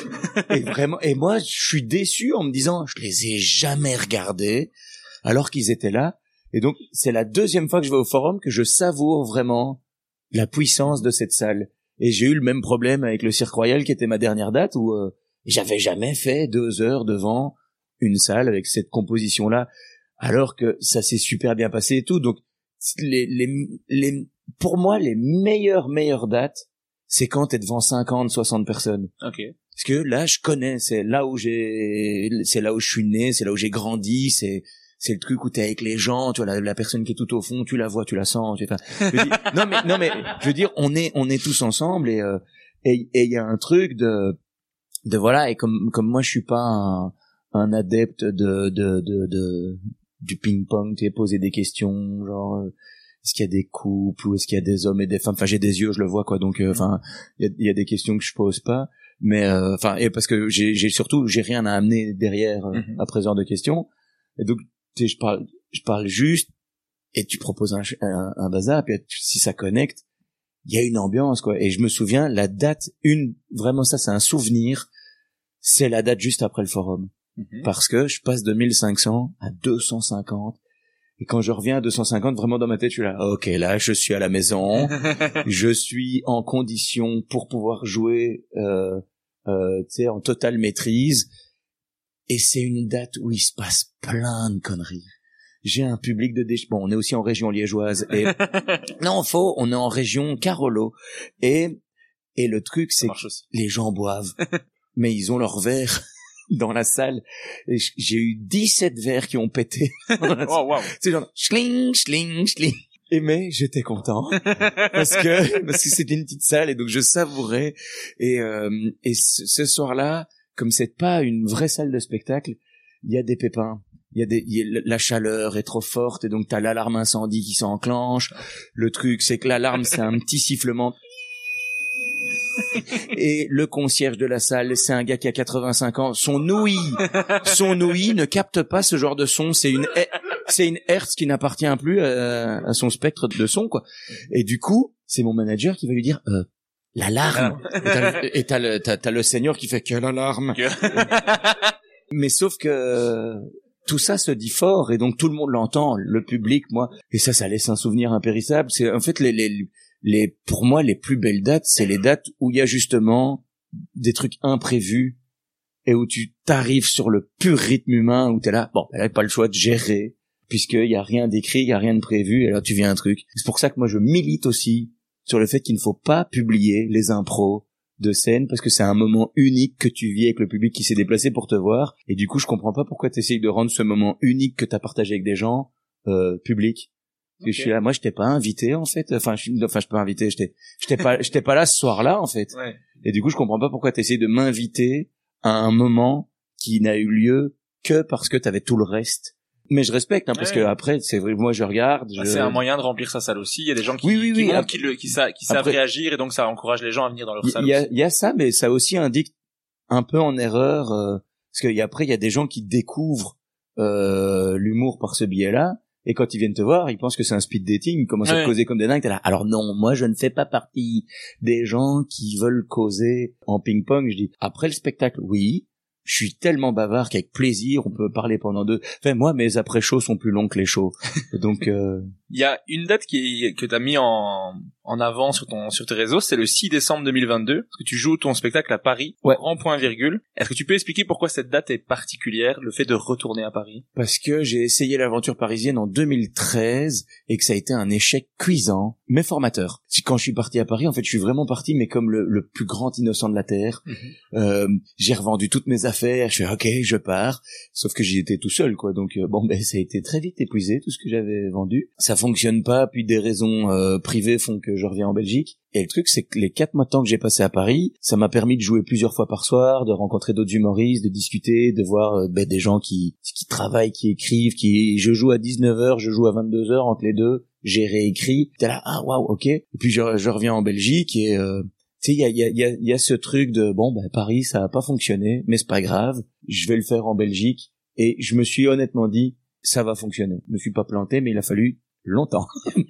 Et vraiment, et moi je suis déçu en me disant je les ai jamais regardés alors qu'ils étaient là. Et donc c'est la deuxième fois que je vais au forum que je savoure vraiment la puissance de cette salle. Et j'ai eu le même problème avec le Cirque Royal qui était ma dernière date où euh, j'avais jamais fait deux heures devant une salle avec cette composition là. Alors que ça s'est super bien passé et tout. Donc, les, les, les, pour moi, les meilleures, meilleures dates, c'est quand t'es devant cinquante, soixante personnes. Ok. Parce que là, je connais, c'est là où j'ai, c'est là où je suis né, c'est là où j'ai grandi, c'est, c'est le truc où t'es avec les gens, tu vois, la, la personne qui est tout au fond, tu la vois, tu la sens, tu, enfin, je veux dire, non mais, non mais, je veux dire, on est, on est tous ensemble et, euh, et, et il y a un truc de, de voilà, et comme, comme moi, je suis pas un, un adepte de, de, de, de, du ping-pong, tu sais, poser des questions, genre, euh, est-ce qu'il y a des couples, ou est-ce qu'il y a des hommes et des femmes, enfin, j'ai des yeux, je le vois, quoi, donc, enfin, euh, il y a, y a des questions que je pose pas, mais, enfin, euh, et parce que j'ai, j'ai surtout, j'ai rien à amener derrière, euh, mm-hmm. après ce genre de questions, et donc, tu sais, je parle, je parle juste, et tu proposes un, un, un bazar, puis si ça connecte, il y a une ambiance, quoi, et je me souviens, la date, une, vraiment ça, c'est un souvenir, c'est la date juste après le forum. Mm-hmm. Parce que je passe de mille cinq cents à deux cent cinquante. Et quand je reviens à deux cent cinquante, vraiment dans ma tête, je suis là, ok, là, je suis à la maison. Je suis en condition pour pouvoir jouer, euh, euh, tu sais, en totale maîtrise. Et c'est une date où il se passe plein de conneries. J'ai un public de déch... Bon, on est aussi en région liégeoise. Et non, faux, on est en région Carolo. Et, et le truc, c'est que les gens boivent. Mais ils ont leur verre dans la salle, et j'ai eu dix-sept verres qui ont pété. Oh, wow. C'est genre schling, schling, schling. Et mais j'étais content parce que parce que c'était une petite salle et donc je savourais. Et euh, et ce, ce soir-là, comme c'est pas une vraie salle de spectacle, il y a des pépins. Il y a des y a, la chaleur est trop forte et donc t'as l'alarme incendie qui s'enclenche. Le truc, c'est que l'alarme, c'est un petit sifflement. Et le concierge de la salle, c'est un gars qui a quatre-vingt-cinq ans. Son ouïe, son ouïe ne capte pas ce genre de son. C'est une, c'est une hertz qui n'appartient plus à, à son spectre de son, quoi. Et du coup, c'est mon manager qui va lui dire, euh, l'alarme. Et t'as, et t'as le, t'as, t'as le senior qui fait quelle alarme. Mais sauf que tout ça se dit fort et donc tout le monde l'entend, le public, moi. Et ça, ça laisse un souvenir impérissable. C'est en fait les, les, les, pour moi, les plus belles dates, c'est les dates où il y a justement des trucs imprévus et où tu t'arrives sur le pur rythme humain, où t'es là, bon, elle a pas le choix de gérer, puisqu'il y a rien d'écrit, il y a rien de prévu, et là tu viens un truc. C'est pour ça que moi je milite aussi sur le fait qu'il ne faut pas publier les impros de scène, parce que c'est un moment unique que tu vis avec le public qui s'est déplacé pour te voir, et du coup je comprends pas pourquoi t'essayes de rendre ce moment unique que t'as partagé avec des gens, euh, public. Okay. Je suis là, moi je t'ai pas invité en fait, enfin je suis, enfin je peux inviter, j'étais, j'étais pas, j'étais pas là ce soir-là en fait. Ouais. Et du coup je comprends pas pourquoi t'essayes de m'inviter à un moment qui n'a eu lieu que parce que t'avais tout le reste. Mais je respecte, hein, parce ouais. que après, c'est vrai, moi je regarde. Je... Ah, c'est un moyen de remplir sa salle aussi. Il y a des gens qui, oui, oui, qui oui, montrent, après... qui, le, qui, sa, qui savent après... réagir, et donc ça encourage les gens à venir dans leur y, salle. Il y a, aussi. il y a ça, mais ça aussi indique un peu en erreur, euh, parce qu'après il y a des gens qui découvrent euh, l'humour par ce biais-là. Et quand ils viennent te voir, ils pensent que c'est un speed dating, ils commencent ouais. à te causer comme des dingues, t'es là. Alors non, moi je ne fais pas partie des gens qui veulent causer en ping-pong. Je dis, après le spectacle, oui, je suis tellement bavard qu'avec plaisir, on peut parler pendant deux. Enfin, moi, mes après-shows sont plus longs que les shows. Donc, euh... il y a une date qui est, que t'as mis en, en avant sur ton, sur tes réseaux, c'est le six décembre deux mille vingt-deux, parce que tu joues ton spectacle à Paris, ouais. Grand point virgule. Est-ce que tu peux expliquer pourquoi cette date est particulière, le fait de retourner à Paris? Parce que j'ai essayé l'aventure parisienne en deux mille treize et que ça a été un échec cuisant, mais formateur. Quand je suis parti à Paris, en fait, je suis vraiment parti, mais comme le, le plus grand innocent de la Terre. Mm-hmm. Euh, j'ai revendu toutes mes affaires, je fais ok, je pars. Sauf que j'y étais tout seul, quoi. Donc, euh, bon, ben, ça a été très vite épuisé, tout ce que j'avais vendu. Ça fonctionne pas, puis des raisons euh, privées font que je reviens en Belgique. Et le truc, c'est que les quatre mois de temps que j'ai passé à Paris, ça m'a permis de jouer plusieurs fois par soir, de rencontrer d'autres humoristes, de discuter, de voir euh, ben, des gens qui qui travaillent, qui écrivent, qui je joue à dix-neuf heures, je joue à vingt-deux heures, entre les deux, j'ai réécrit. T'es là, ah waouh, ok. Et puis je, je reviens en Belgique et euh, tu sais, il y a il y a il y a, il y a ce truc de bon ben Paris, ça a pas fonctionné, mais c'est pas grave, je vais le faire en Belgique. Et je me suis honnêtement dit, ça va fonctionner. Je me suis pas planté, mais il a fallu longtemps.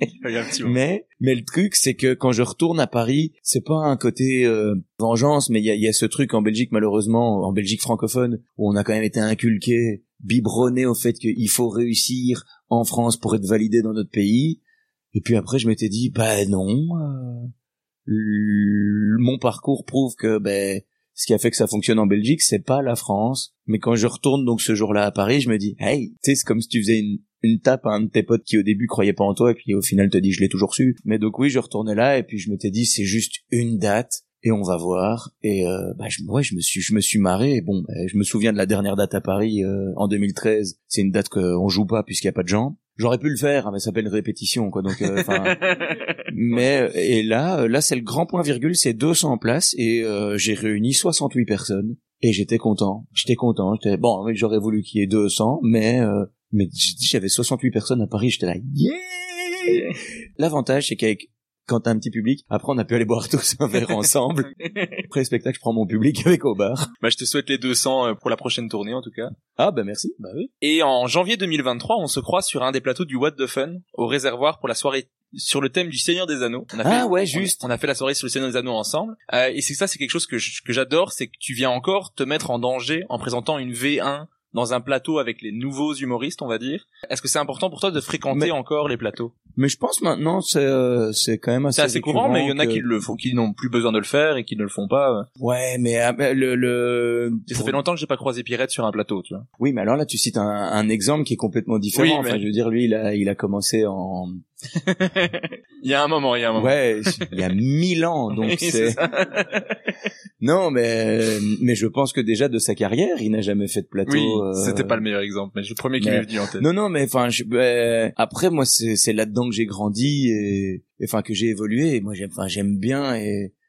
mais mais le truc, c'est que quand je retourne à Paris, c'est pas un côté euh, vengeance, mais il y a, y a ce truc en Belgique, malheureusement, en Belgique francophone, où on a quand même été inculqué, biberonné au fait qu'il faut réussir en France pour être validé dans notre pays. Et puis après, je m'étais dit, bah non, euh, l- mon parcours prouve que ben ce qui a fait que ça fonctionne en Belgique, c'est pas la France. Mais quand je retourne donc ce jour-là à Paris, je me dis, hey, tu sais, c'est comme si tu faisais une, une tape à un de tes potes qui au début croyait pas en toi et puis au final te dit, je l'ai toujours su. Mais donc oui, je retournais là et puis je m'étais dit, c'est juste une date et on va voir. Et euh, bah je, ouais, je me suis, je me suis marré. Et bon, bah, je me souviens de la dernière date à Paris euh, en deux mille treize. C'est une date qu'on joue pas puisqu'il y a pas de gens. J'aurais pu le faire, mais ça s'appelle une répétition, quoi. Donc, enfin, euh, mais et là, là, c'est le grand point virgule, c'est deux cents places et euh, j'ai réuni soixante-huit personnes et j'étais content. J'étais content. J'étais bon, j'aurais voulu qu'il y ait deux cents, mais euh, mais j'avais soixante-huit personnes à Paris. J'étais là, yeah. L'avantage, c'est qu'avec quand t'as un petit public, après on a pu aller boire tous un verre ensemble. Après le spectacle, je prends mon public avec au bar. Bah je te souhaite les deux cents pour la prochaine tournée en tout cas. Ah bah merci. Bah oui. Et en janvier deux mille vingt-trois, on se croise sur un des plateaux du What the Fun au Réservoir pour la soirée sur le thème du Seigneur des Anneaux. On a ah fait, ouais, juste. On a, on a fait la soirée sur le Seigneur des Anneaux ensemble. Euh, et c'est ça, c'est quelque chose que je, que j'adore, c'est que tu viens encore te mettre en danger en présentant une V un dans un plateau avec les nouveaux humoristes, on va dire. Est-ce que c'est important pour toi de fréquenter mais, encore les plateaux? Mais je pense maintenant c'est euh, c'est quand même assez, c'est assez courant, mais il y en a que... qui le font, qui n'ont plus besoin de le faire et qui ne le font pas. Ouais, mais euh, le le ça fait longtemps que j'ai pas croisé Pierrette sur un plateau, tu vois. Oui, mais alors là tu cites un, un exemple qui est complètement différent. Oui, mais... Enfin, je veux dire, lui il a il a commencé en il y a un moment, il y a un moment. Ouais, il y a mille ans, donc oui, c'est. c'est non, mais mais je pense que déjà de sa carrière, il n'a jamais fait de plateau. Oui, euh... c'était pas le meilleur exemple, mais c'est le premier qui mais... m'est venu en tête. Non, non, mais enfin, je... bah, après moi, c'est c'est là-dedans que j'ai grandi et enfin que j'ai évolué. Et moi, j'aime, enfin, j'aime bien et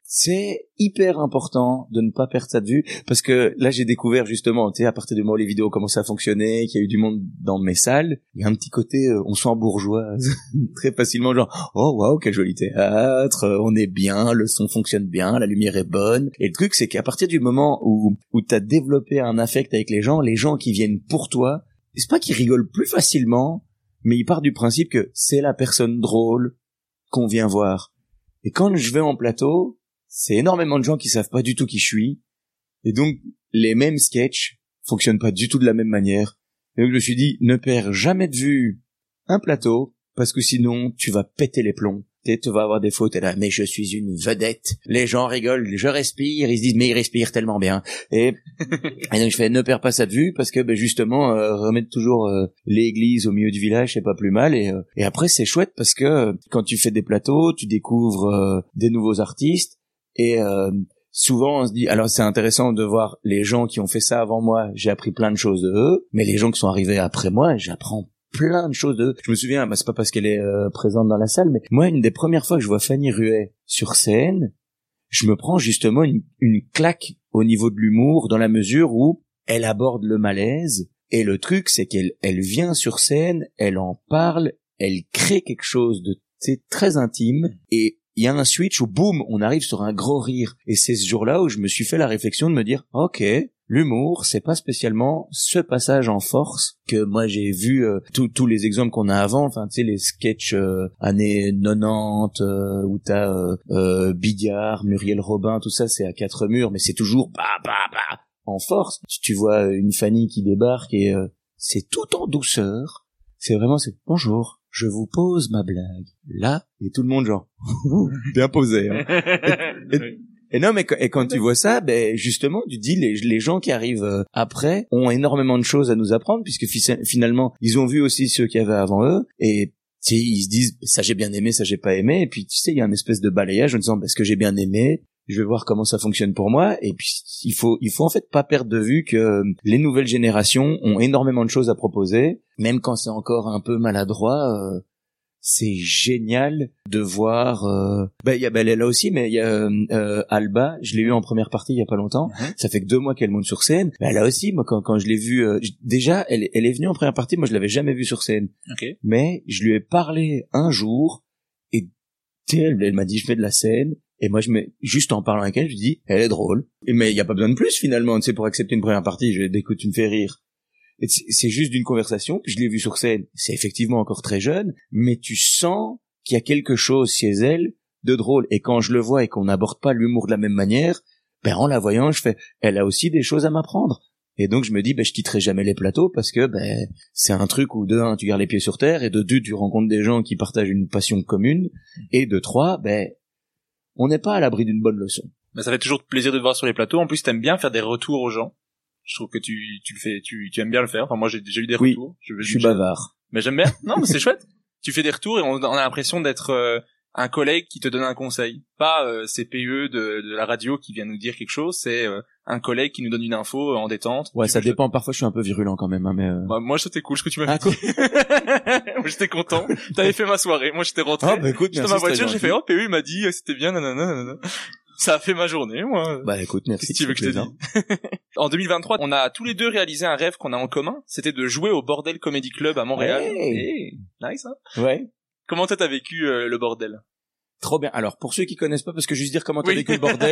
c'est hyper important de ne pas perdre ça de vue, parce que là j'ai découvert justement, tu sais, à partir du moment où les vidéos commençaient à fonctionner, qu'il y a eu du monde dans mes salles, il y a un petit côté, euh, on sent bourgeoise très facilement, genre oh waouh quel joli théâtre, euh, on est bien, le son fonctionne bien, la lumière est bonne. Et le truc c'est qu'à partir du moment où où t'as développé un affect avec les gens, les gens qui viennent pour toi, c'est pas qu'ils rigolent plus facilement, mais ils partent du principe que c'est la personne drôle qu'on vient voir. Et quand je vais en plateau, c'est énormément de gens qui savent pas du tout qui je suis, et donc les mêmes sketchs fonctionnent pas du tout de la même manière. Et donc je me suis dit, ne perds jamais de vue un plateau, parce que sinon tu vas péter les plombs. Tu vas avoir des fautes, et là, mais je suis une vedette. Les gens rigolent, je respire, ils se disent, mais ils respirent tellement bien. Et, et donc je fais, ne perds pas ça de vue, parce que ben, justement, euh, remettre toujours euh, l'église au milieu du village, c'est pas plus mal. Et, euh, et après, c'est chouette, parce que euh, quand tu fais des plateaux, tu découvres euh, des nouveaux artistes. Et euh, souvent on se dit, alors c'est intéressant de voir les gens qui ont fait ça avant moi, j'ai appris plein de choses de eux, mais les gens qui sont arrivés après moi, j'apprends plein de choses de eux. Je me souviens, bah, c'est pas parce qu'elle est euh, présente dans la salle, mais moi une des premières fois que je vois Fanny Ruet sur scène, je me prends justement une, une claque au niveau de l'humour, dans la mesure où elle aborde le malaise, et le truc c'est qu'elle elle vient sur scène, elle en parle, elle crée quelque chose de c'est très intime, et il y a un switch où boum, on arrive sur un gros rire. Et c'est ce jour-là où je me suis fait la réflexion de me dire, ok, l'humour, c'est pas spécialement ce passage en force que moi j'ai vu euh, tous les exemples qu'on a avant, enfin tu sais les sketchs euh, années quatre-vingt-dix euh, où t'as euh, euh, Bigard, Muriel Robin, tout ça c'est à quatre murs, mais c'est toujours bah bah bah en force. Tu, tu vois une Fanny qui débarque et euh, c'est tout en douceur. C'est vraiment c'est bonjour. Je vous pose ma blague là, et tout le monde genre bien posé. Hein. Et, et, et non, mais et quand tu vois ça, ben justement, tu dis les les gens qui arrivent euh, après ont énormément de choses à nous apprendre, puisque fi- finalement ils ont vu aussi ceux qui avaient avant eux, et tu sais ils se disent ça j'ai bien aimé, ça j'ai pas aimé, et puis tu sais il y a une espèce de balayage en disant parce que j'ai bien aimé, je vais voir comment ça fonctionne pour moi. Et puis il faut il faut en fait pas perdre de vue que les nouvelles générations ont énormément de choses à proposer, même quand c'est encore un peu maladroit. Euh, c'est génial de voir euh... bah il y a bah, elle est là aussi, mais il y a euh, Alba, je l'ai eu en première partie il y a pas longtemps. Mm-hmm. Ça fait que deux mois qu'elle monte sur scène. Bah, là aussi, moi quand quand je l'ai vue euh, déjà elle elle est venue en première partie, moi je l'avais jamais vue sur scène. Okay. Mais je lui ai parlé un jour et elle, elle m'a dit je fais de la scène. Et moi, je me, juste en parlant avec elle, je dis, elle est drôle. Mais il y a pas besoin de plus, finalement, tu sais, pour accepter une première partie. Je dis, écoute, tu me fais rire. Et c'est juste d'une conversation. Je l'ai vue sur scène. C'est effectivement encore très jeune, mais tu sens qu'il y a quelque chose chez elle de drôle. Et quand je le vois et qu'on n'aborde pas l'humour de la même manière, ben, en la voyant, je fais, elle a aussi des choses à m'apprendre. Et donc, je me dis, ben, je quitterai jamais les plateaux parce que, ben, c'est un truc où de un, tu gardes les pieds sur terre, et de deux, tu rencontres des gens qui partagent une passion commune, et de trois, ben, on n'est pas à l'abri d'une bonne leçon. Ben, ça fait toujours plaisir de te voir sur les plateaux. En plus, t'aimes bien faire des retours aux gens. Je trouve que tu, tu le fais, tu, tu aimes bien le faire. Enfin, moi, j'ai déjà eu des oui, retours. Je, je suis bavard. Mais j'aime bien. Non, mais c'est chouette. Tu fais des retours et on, on a l'impression d'être euh, un collègue qui te donne un conseil. Pas euh, C P E de, de la radio qui vient nous dire quelque chose. C'est euh, un collègue qui nous donne une info euh, en détente. Ouais, ça dépend. Je... Parfois, je suis un peu virulent quand même, hein, mais. Euh... Bah, moi, c'était cool ce que tu m'as ah, fait. Cool. Moi, j'étais content. T'avais fait ma soirée. Moi, j'étais rentré. Oh, bah écoute, j'étais dans ma voiture, j'ai fait oh P U, il m'a dit c'était bien, nanana, nanana. Ça a fait ma journée, moi. Bah écoute, merci. Qu'est-ce que tu veux que je te dise? En deux mille vingt-trois, on a tous les deux réalisé un rêve qu'on a en commun. C'était de jouer au Bordel Comedy Club à Montréal. Hey. Hey. Nice, hein? Ouais. Comment toi t'as vécu euh, le bordel? Trop bien. Alors, pour ceux qui connaissent pas, parce que juste dire comment t'as oui. vécu le bordel.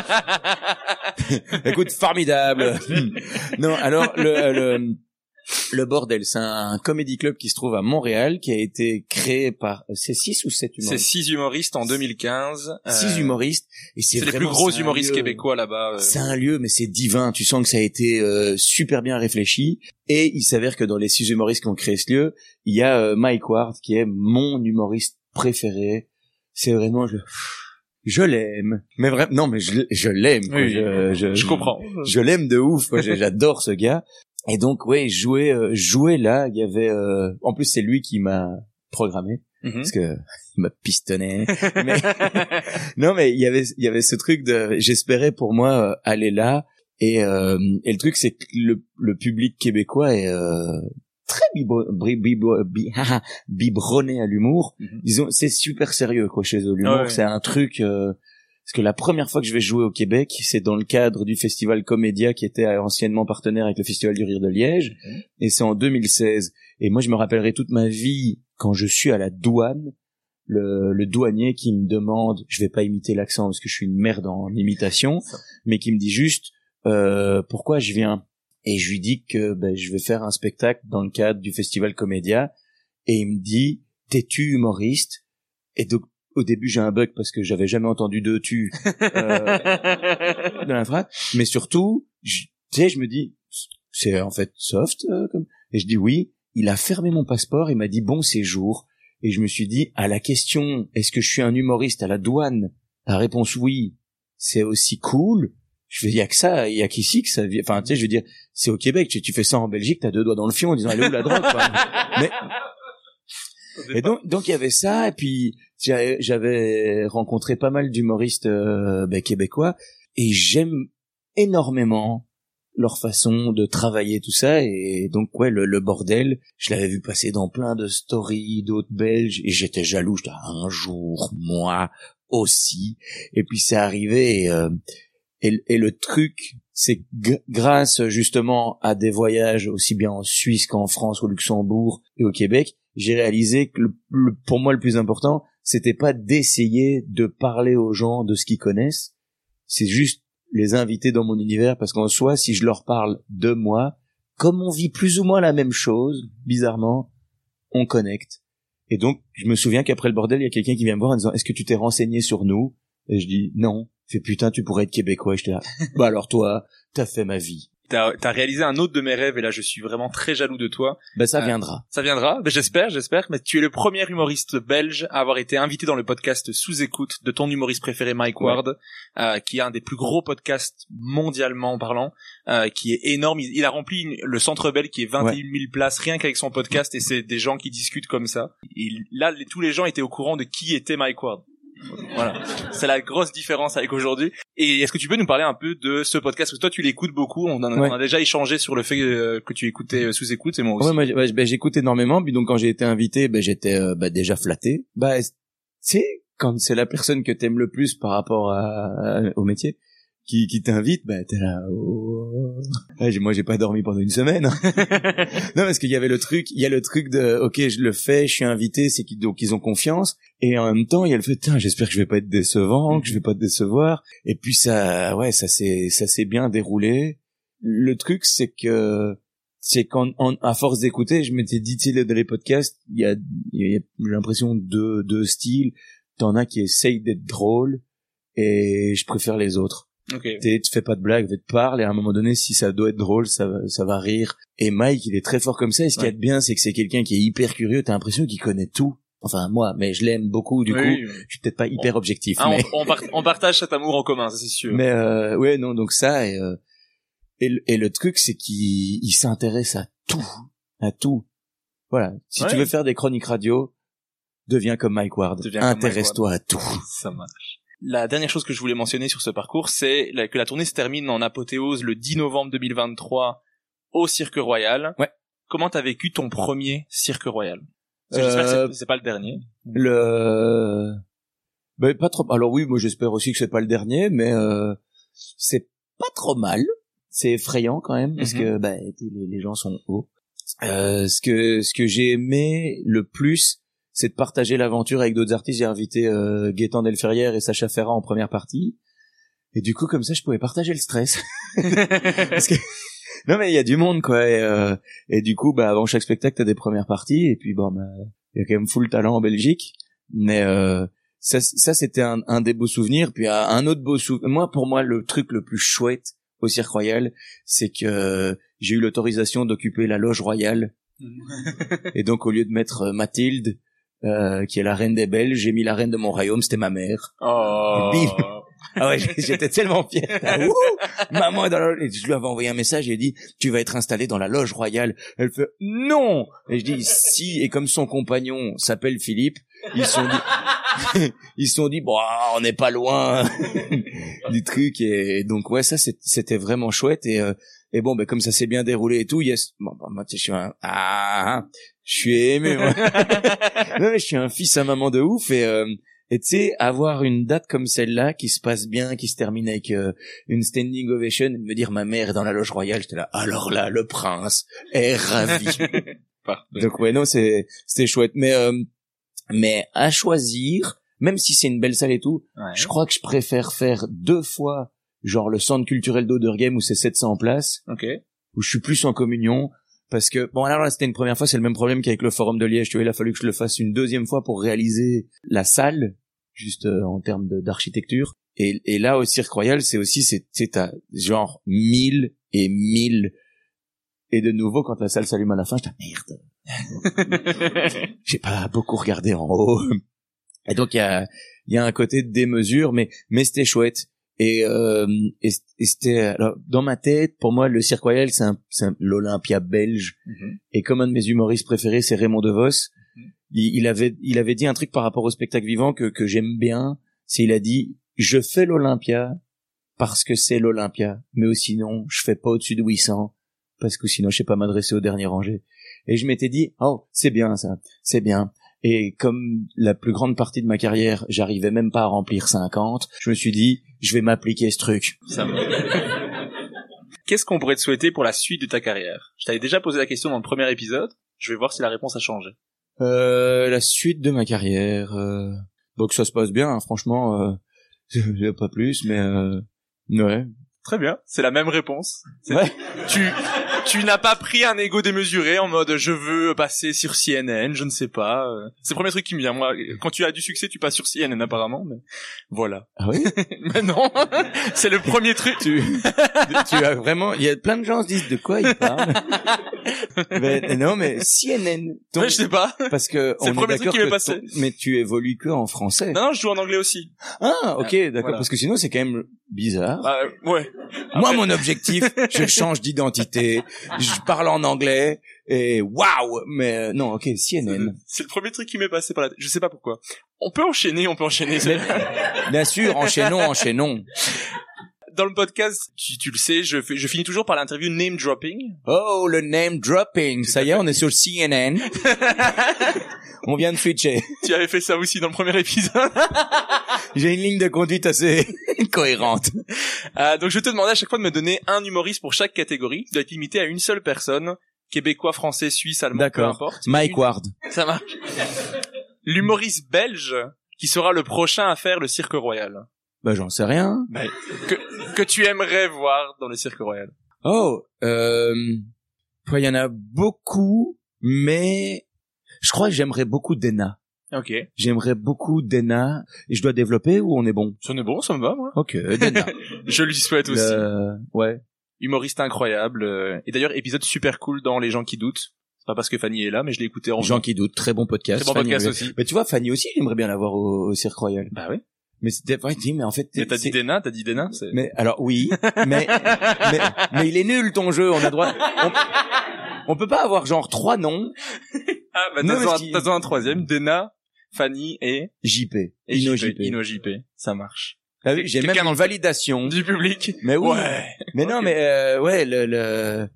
Écoute, formidable. Non, alors, le, le, le bordel, c'est un comédie club qui se trouve à Montréal, qui a été créé par, c'est six ou sept humoristes? C'est six humoristes en deux mille quinze. Six euh... humoristes. Et c'est, c'est les plus gros humoristes lieu... québécois là-bas. Euh... C'est un lieu, mais c'est divin. Tu sens que ça a été euh, super bien réfléchi. Et il s'avère que dans les six humoristes qui ont créé ce lieu, il y a euh, Mike Ward, qui est mon humoriste préféré. C'est vraiment, je, je l'aime. Mais vraiment, non, mais je, je l'aime. Oui, je, je, je comprends. Je, je l'aime de ouf. Quoi. J'adore ce gars. Et donc, ouais, jouer, euh, jouer là, il y avait, euh, en plus, c'est lui qui m'a programmé. Mm-hmm. Parce que, il m'a pistonné. mais, non, mais il y avait, il y avait ce truc de, j'espérais pour moi, euh, aller là. Et, euh, et le truc, c'est que le, le public québécois est, euh, très bibo, bibo, bi, biberonné à l'humour. Mm-hmm. Disons, c'est super sérieux, quoi, chez eux. L'humour, oh, ouais. c'est un truc, euh, Parce que la première fois que je vais jouer au Québec, c'est dans le cadre du festival Comédia qui était anciennement partenaire avec le Festival du Rire de Liège. Okay. Et c'est en deux mille seize. Et moi, je me rappellerai toute ma vie quand je suis à la douane, le, le douanier qui me demande, je vais pas imiter l'accent parce que je suis une merde en imitation, mais qui me dit juste, euh, pourquoi je viens? Et je lui dis que ben, je vais faire un spectacle dans le cadre du festival Comédia. Et il me dit, t'es-tu humoriste? Et donc, au début, j'ai un bug parce que j'avais jamais entendu de tu euh, dans la phrase. Mais surtout, je, tu sais, je me dis, c'est en fait soft. Euh, comme... Et je dis oui. Il a fermé mon passeport. Il m'a dit bon séjour. Et je me suis dit, à la question, est-ce que je suis un humoriste à la douane? La réponse oui. C'est aussi cool. Je fais, il y a que ça, il y a qu'ici que ça vient. Enfin, tu sais, je veux dire, c'est au Québec. Tu, tu fais ça en Belgique, t'as deux doigts dans le fion en disant, elle est où la drogue, quoi. Mais et donc, donc il y avait ça. Et puis j'avais, j'avais rencontré pas mal d'humoristes euh, ben, québécois, et j'aime énormément leur façon de travailler tout ça. Et donc ouais, le, le bordel, je l'avais vu passer dans plein de stories d'autres Belges, et j'étais jaloux. J'étais un jour moi aussi. Et puis c'est arrivé. Et, euh, et, et le truc, c'est g- grâce justement à des voyages aussi bien en Suisse qu'en France, au Luxembourg et au Québec, j'ai réalisé que le, le, pour moi le plus important, c'était pas d'essayer de parler aux gens de ce qu'ils connaissent, c'est juste les inviter dans mon univers, parce qu'en soi, si je leur parle de moi, comme on vit plus ou moins la même chose, bizarrement, on connecte. Et donc, je me souviens qu'après le bordel, il y a quelqu'un qui vient me voir en disant, est-ce que tu t'es renseigné sur nous? Et je dis, non. Il fait, putain, tu pourrais être québécois. Et j'étais là, bah alors toi, t'as fait ma vie. T'as, t'as réalisé un autre de mes rêves, et là je suis vraiment très jaloux de toi. Ben ça viendra. Euh, ça viendra, ben, j'espère, j'espère. Mais tu es le premier humoriste belge à avoir été invité dans le podcast Sous Écoute de ton humoriste préféré Mike ouais. Ward, euh, qui est un des plus gros podcasts mondialement parlant, euh, qui est énorme. Il, il a rempli une, le Centre Bell qui est vingt et une mille ouais. places rien qu'avec son podcast, et c'est des gens qui discutent comme ça. Et là, les, tous les gens étaient au courant de qui était Mike Ward. Voilà, c'est la grosse différence avec aujourd'hui. Et est-ce que tu peux nous parler un peu de ce podcast, parce que toi tu l'écoutes beaucoup, on, en a, ouais. on a déjà échangé sur le fait euh, que tu écoutais Sous Écoute, et moi aussi. Ouais, moi, ouais, ben, j'écoute énormément, puis donc quand j'ai été invité, ben j'étais euh, ben, déjà flatté. Bah, tu sais, quand c'est la personne que t'aimes le plus par rapport à, à, au métier qui, qui t'invite, bah t'es là. Oh. Ouais, moi j'ai pas dormi pendant une semaine. Non, parce qu'il y avait le truc, il y a le truc de, ok, je le fais, je suis invité, c'est qu'ils donc ils ont confiance. Et en même temps, il y a le fait, tiens, j'espère que je vais pas être décevant, que je vais pas te décevoir. Et puis ça, ouais, ça s'est, ça s'est bien déroulé. Le truc, c'est que, c'est qu'en, en, à force d'écouter, je m'étais dit, tu sais, dans les podcasts, il y a, il y a, j'ai l'impression deux, deux styles. T'en as qui essayent d'être drôles, et je préfère les autres. Okay. T'es, tu fais pas de blague, tu parles, et à un moment donné, si ça doit être drôle, ça va, ça va rire. Et Mike, il est très fort comme ça, et ce ouais. qu'il y a de bien, c'est que c'est quelqu'un qui est hyper curieux, t'as l'impression qu'il connaît tout. Enfin, moi, mais je l'aime beaucoup, du oui, coup, oui. je suis peut-être pas hyper on, objectif. Ah, mais... on, on, part, on partage cet amour en commun, ça c'est sûr. Mais euh, ouais, non, donc ça, et, euh, et, et le truc, c'est qu'il il s'intéresse à tout, à tout. Voilà, si ouais. tu veux faire des chroniques radio, deviens comme Mike Ward, deviens intéresse-toi Mike Ward. à tout. Ça marche. La dernière chose que je voulais mentionner sur ce parcours, c'est que la tournée se termine en apothéose le dix novembre deux mille vingt-trois au Cirque Royal. Ouais. Comment t'as vécu ton premier Cirque Royal? J'espère euh, que c'est, c'est pas le dernier. Le, ben pas trop. Alors oui, moi j'espère aussi que c'est pas le dernier, mais euh, c'est pas trop mal. C'est effrayant quand même parce mm-hmm. que ben les, les gens sont hauts. Euh, ce que ce que j'ai aimé le plus, c'est de partager l'aventure avec d'autres artistes. J'ai invité euh, Gaëtan Delferrière et Sacha Ferrand en première partie, et du coup comme ça je pouvais partager le stress. Parce que non mais il y a du monde quoi, et, euh, et du coup bah avant chaque spectacle t'as des premières parties, et puis bon bah il y a quand même full talent en Belgique, mais euh, ça ça c'était un, un des beaux souvenirs. Puis un autre beau souvenir, moi pour moi le truc le plus chouette au Cirque Royal, c'est que j'ai eu l'autorisation d'occuper la loge royale. Et donc au lieu de mettre Mathilde euh, qui est la reine des Belges, j'ai mis la reine de mon royaume, c'était ma mère. Oh. Et bim. Ah ouais, j'étais tellement fier. Ah, maman est dans la loge. Et je lui avais envoyé un message et j'ai dit, tu vas être installé dans la loge royale. Elle fait, non. Et je dis, si. Et comme son compagnon s'appelle Philippe, ils se sont dit, ils se sont dit, bon, on n'est pas loin du truc. Et donc ouais, ça c'était vraiment chouette. Et, euh, et bon, ben comme ça s'est bien déroulé et tout, yes. Bon, bah, moi, tu sais, je suis un, ah, je suis aimé. Moi. Non, mais je suis un fils à maman de ouf, et euh, Et tu sais, avoir une date comme celle-là, qui se passe bien, qui se termine avec euh, une standing ovation, et de me dire ma mère est dans la loge royale, j'étais là, alors là, le prince est ravi. Donc ouais, non, c'est c'était chouette. Mais euh, mais à choisir, même si c'est une belle salle et tout, ouais. je crois que je préfère faire deux fois, genre le centre culturel d'Oderghem où c'est sept cents places, okay. où je suis plus en communion. Parce que, bon, alors là, c'était une première fois, c'est le même problème qu'avec le Forum de Liège, tu vois, il a fallu que je le fasse une deuxième fois pour réaliser la salle, juste euh, en termes de, d'architecture. Et, et là, au Cirque Royal, c'est aussi, c'est, c'est t'as genre mille et mille. Et de nouveau, quand la salle s'allume à la fin, je dis, merde. J'ai pas beaucoup regardé en haut. Et donc, il y a, il y a un côté de démesure, mais, mais c'était chouette. Et, euh, et, et c'était alors, dans ma tête, pour moi, le Cirque Royal, c'est, un, c'est un, l'Olympia belge. Mm-hmm. Et comme un de mes humoristes préférés, c'est Raymond DeVos, mm-hmm. il, il avait, il avait dit un truc par rapport au spectacle vivant que que j'aime bien. C'est il a dit, je fais l'Olympia parce que c'est l'Olympia, mais sinon, je fais pas au-dessus de huit cents parce que sinon, je sais pas m'adresser au dernier rangé. Et je m'étais dit, oh, c'est bien ça, c'est bien. Et comme la plus grande partie de ma carrière, j'arrivais même pas à remplir cinquante, je me suis dit, je vais m'appliquer ce truc. Ça Qu'est-ce qu'on pourrait te souhaiter pour la suite de ta carrière? Je t'avais déjà posé la question dans le premier épisode. Je vais voir si la réponse a changé. Euh, la suite de ma carrière, euh... bon, que ça se passe bien, hein, franchement, euh... j'ai pas plus, mais euh... ouais. Très bien, c'est la même réponse. C'est... Ouais. Tu, tu n'as pas pris un ego démesuré en mode je veux passer sur C N N, je ne sais pas. C'est le premier truc qui me vient. Moi, quand tu as du succès, tu passes sur C N N apparemment, mais voilà. Ah oui? Mais non, c'est le premier truc. Tu, tu as vraiment, il y a plein de gens qui se disent de quoi ils parlent. Mais non, mais C N N. Donc, mais je sais pas. Parce que c'est on le premier est truc qui m'est passé. Ton, mais tu évolues que en français. Non, non, je joue en anglais aussi. Ah, ok, d'accord. Voilà. Parce que sinon c'est quand même bizarre. Bah, ouais. Moi, mon objectif, je change d'identité, je parle en anglais, et waouh! Mais euh, non, ok, C N N. C'est le premier truc qui m'est passé par la tête. Je sais pas pourquoi. On peut enchaîner, on peut enchaîner. Mais, bien sûr, enchaînons, enchaînons. Dans le podcast, tu, tu le sais, je, fais, je finis toujours par l'interview name dropping. Oh, le name dropping. Ça y est, on est sur C N N. On vient de switcher. Tu avais fait ça aussi dans le premier épisode. J'ai une ligne de conduite assez cohérente. Euh, donc je te demandais à chaque fois de me donner un humoriste pour chaque catégorie. Tu dois être limité à une seule personne. Québécois, français, suisse, allemand, d'accord. peu importe. Mike une... Ward. Ça marche. L'humoriste belge qui sera le prochain à faire le Cirque Royal. Bah j'en sais rien. Bah, que, que tu aimerais voir dans le Cirque Royal. Oh, euh, il y en a beaucoup, mais je crois que j'aimerais beaucoup Dena. Ok. J'aimerais beaucoup Dena. Et je dois développer ou on est bon? Ça on est bon, ça me va, moi. Ok, Dena. Je lui souhaite aussi. Le... Ouais. Humoriste incroyable. Et d'ailleurs, épisode super cool dans Les gens qui doutent. C'est pas parce que Fanny est là, mais je l'ai écouté en... Gens qui doutent, très bon podcast. Très bon Fanny, podcast ouais. aussi. Mais tu vois, Fanny aussi, j'aimerais bien l'avoir au, au Cirque Royal. Bah oui. Mais c'était vrai, dis, mais en fait. Mais t'as c'est... dit Dena, t'as dit Dena, c'est... Mais, alors, oui. mais, mais, mais il est nul, ton jeu, on a droit, on, on peut pas avoir genre trois noms. Ah, bah, non, t'as, un, qui... t'as un troisième, Dena, Fanny et... J P. Et Ino J P. J P. Ino J P. Ça marche. Ah oui, j'ai Quelqu'un même une validation. Du public. Mais oui. Ouais. Mais okay. non, mais, euh, ouais, le, le,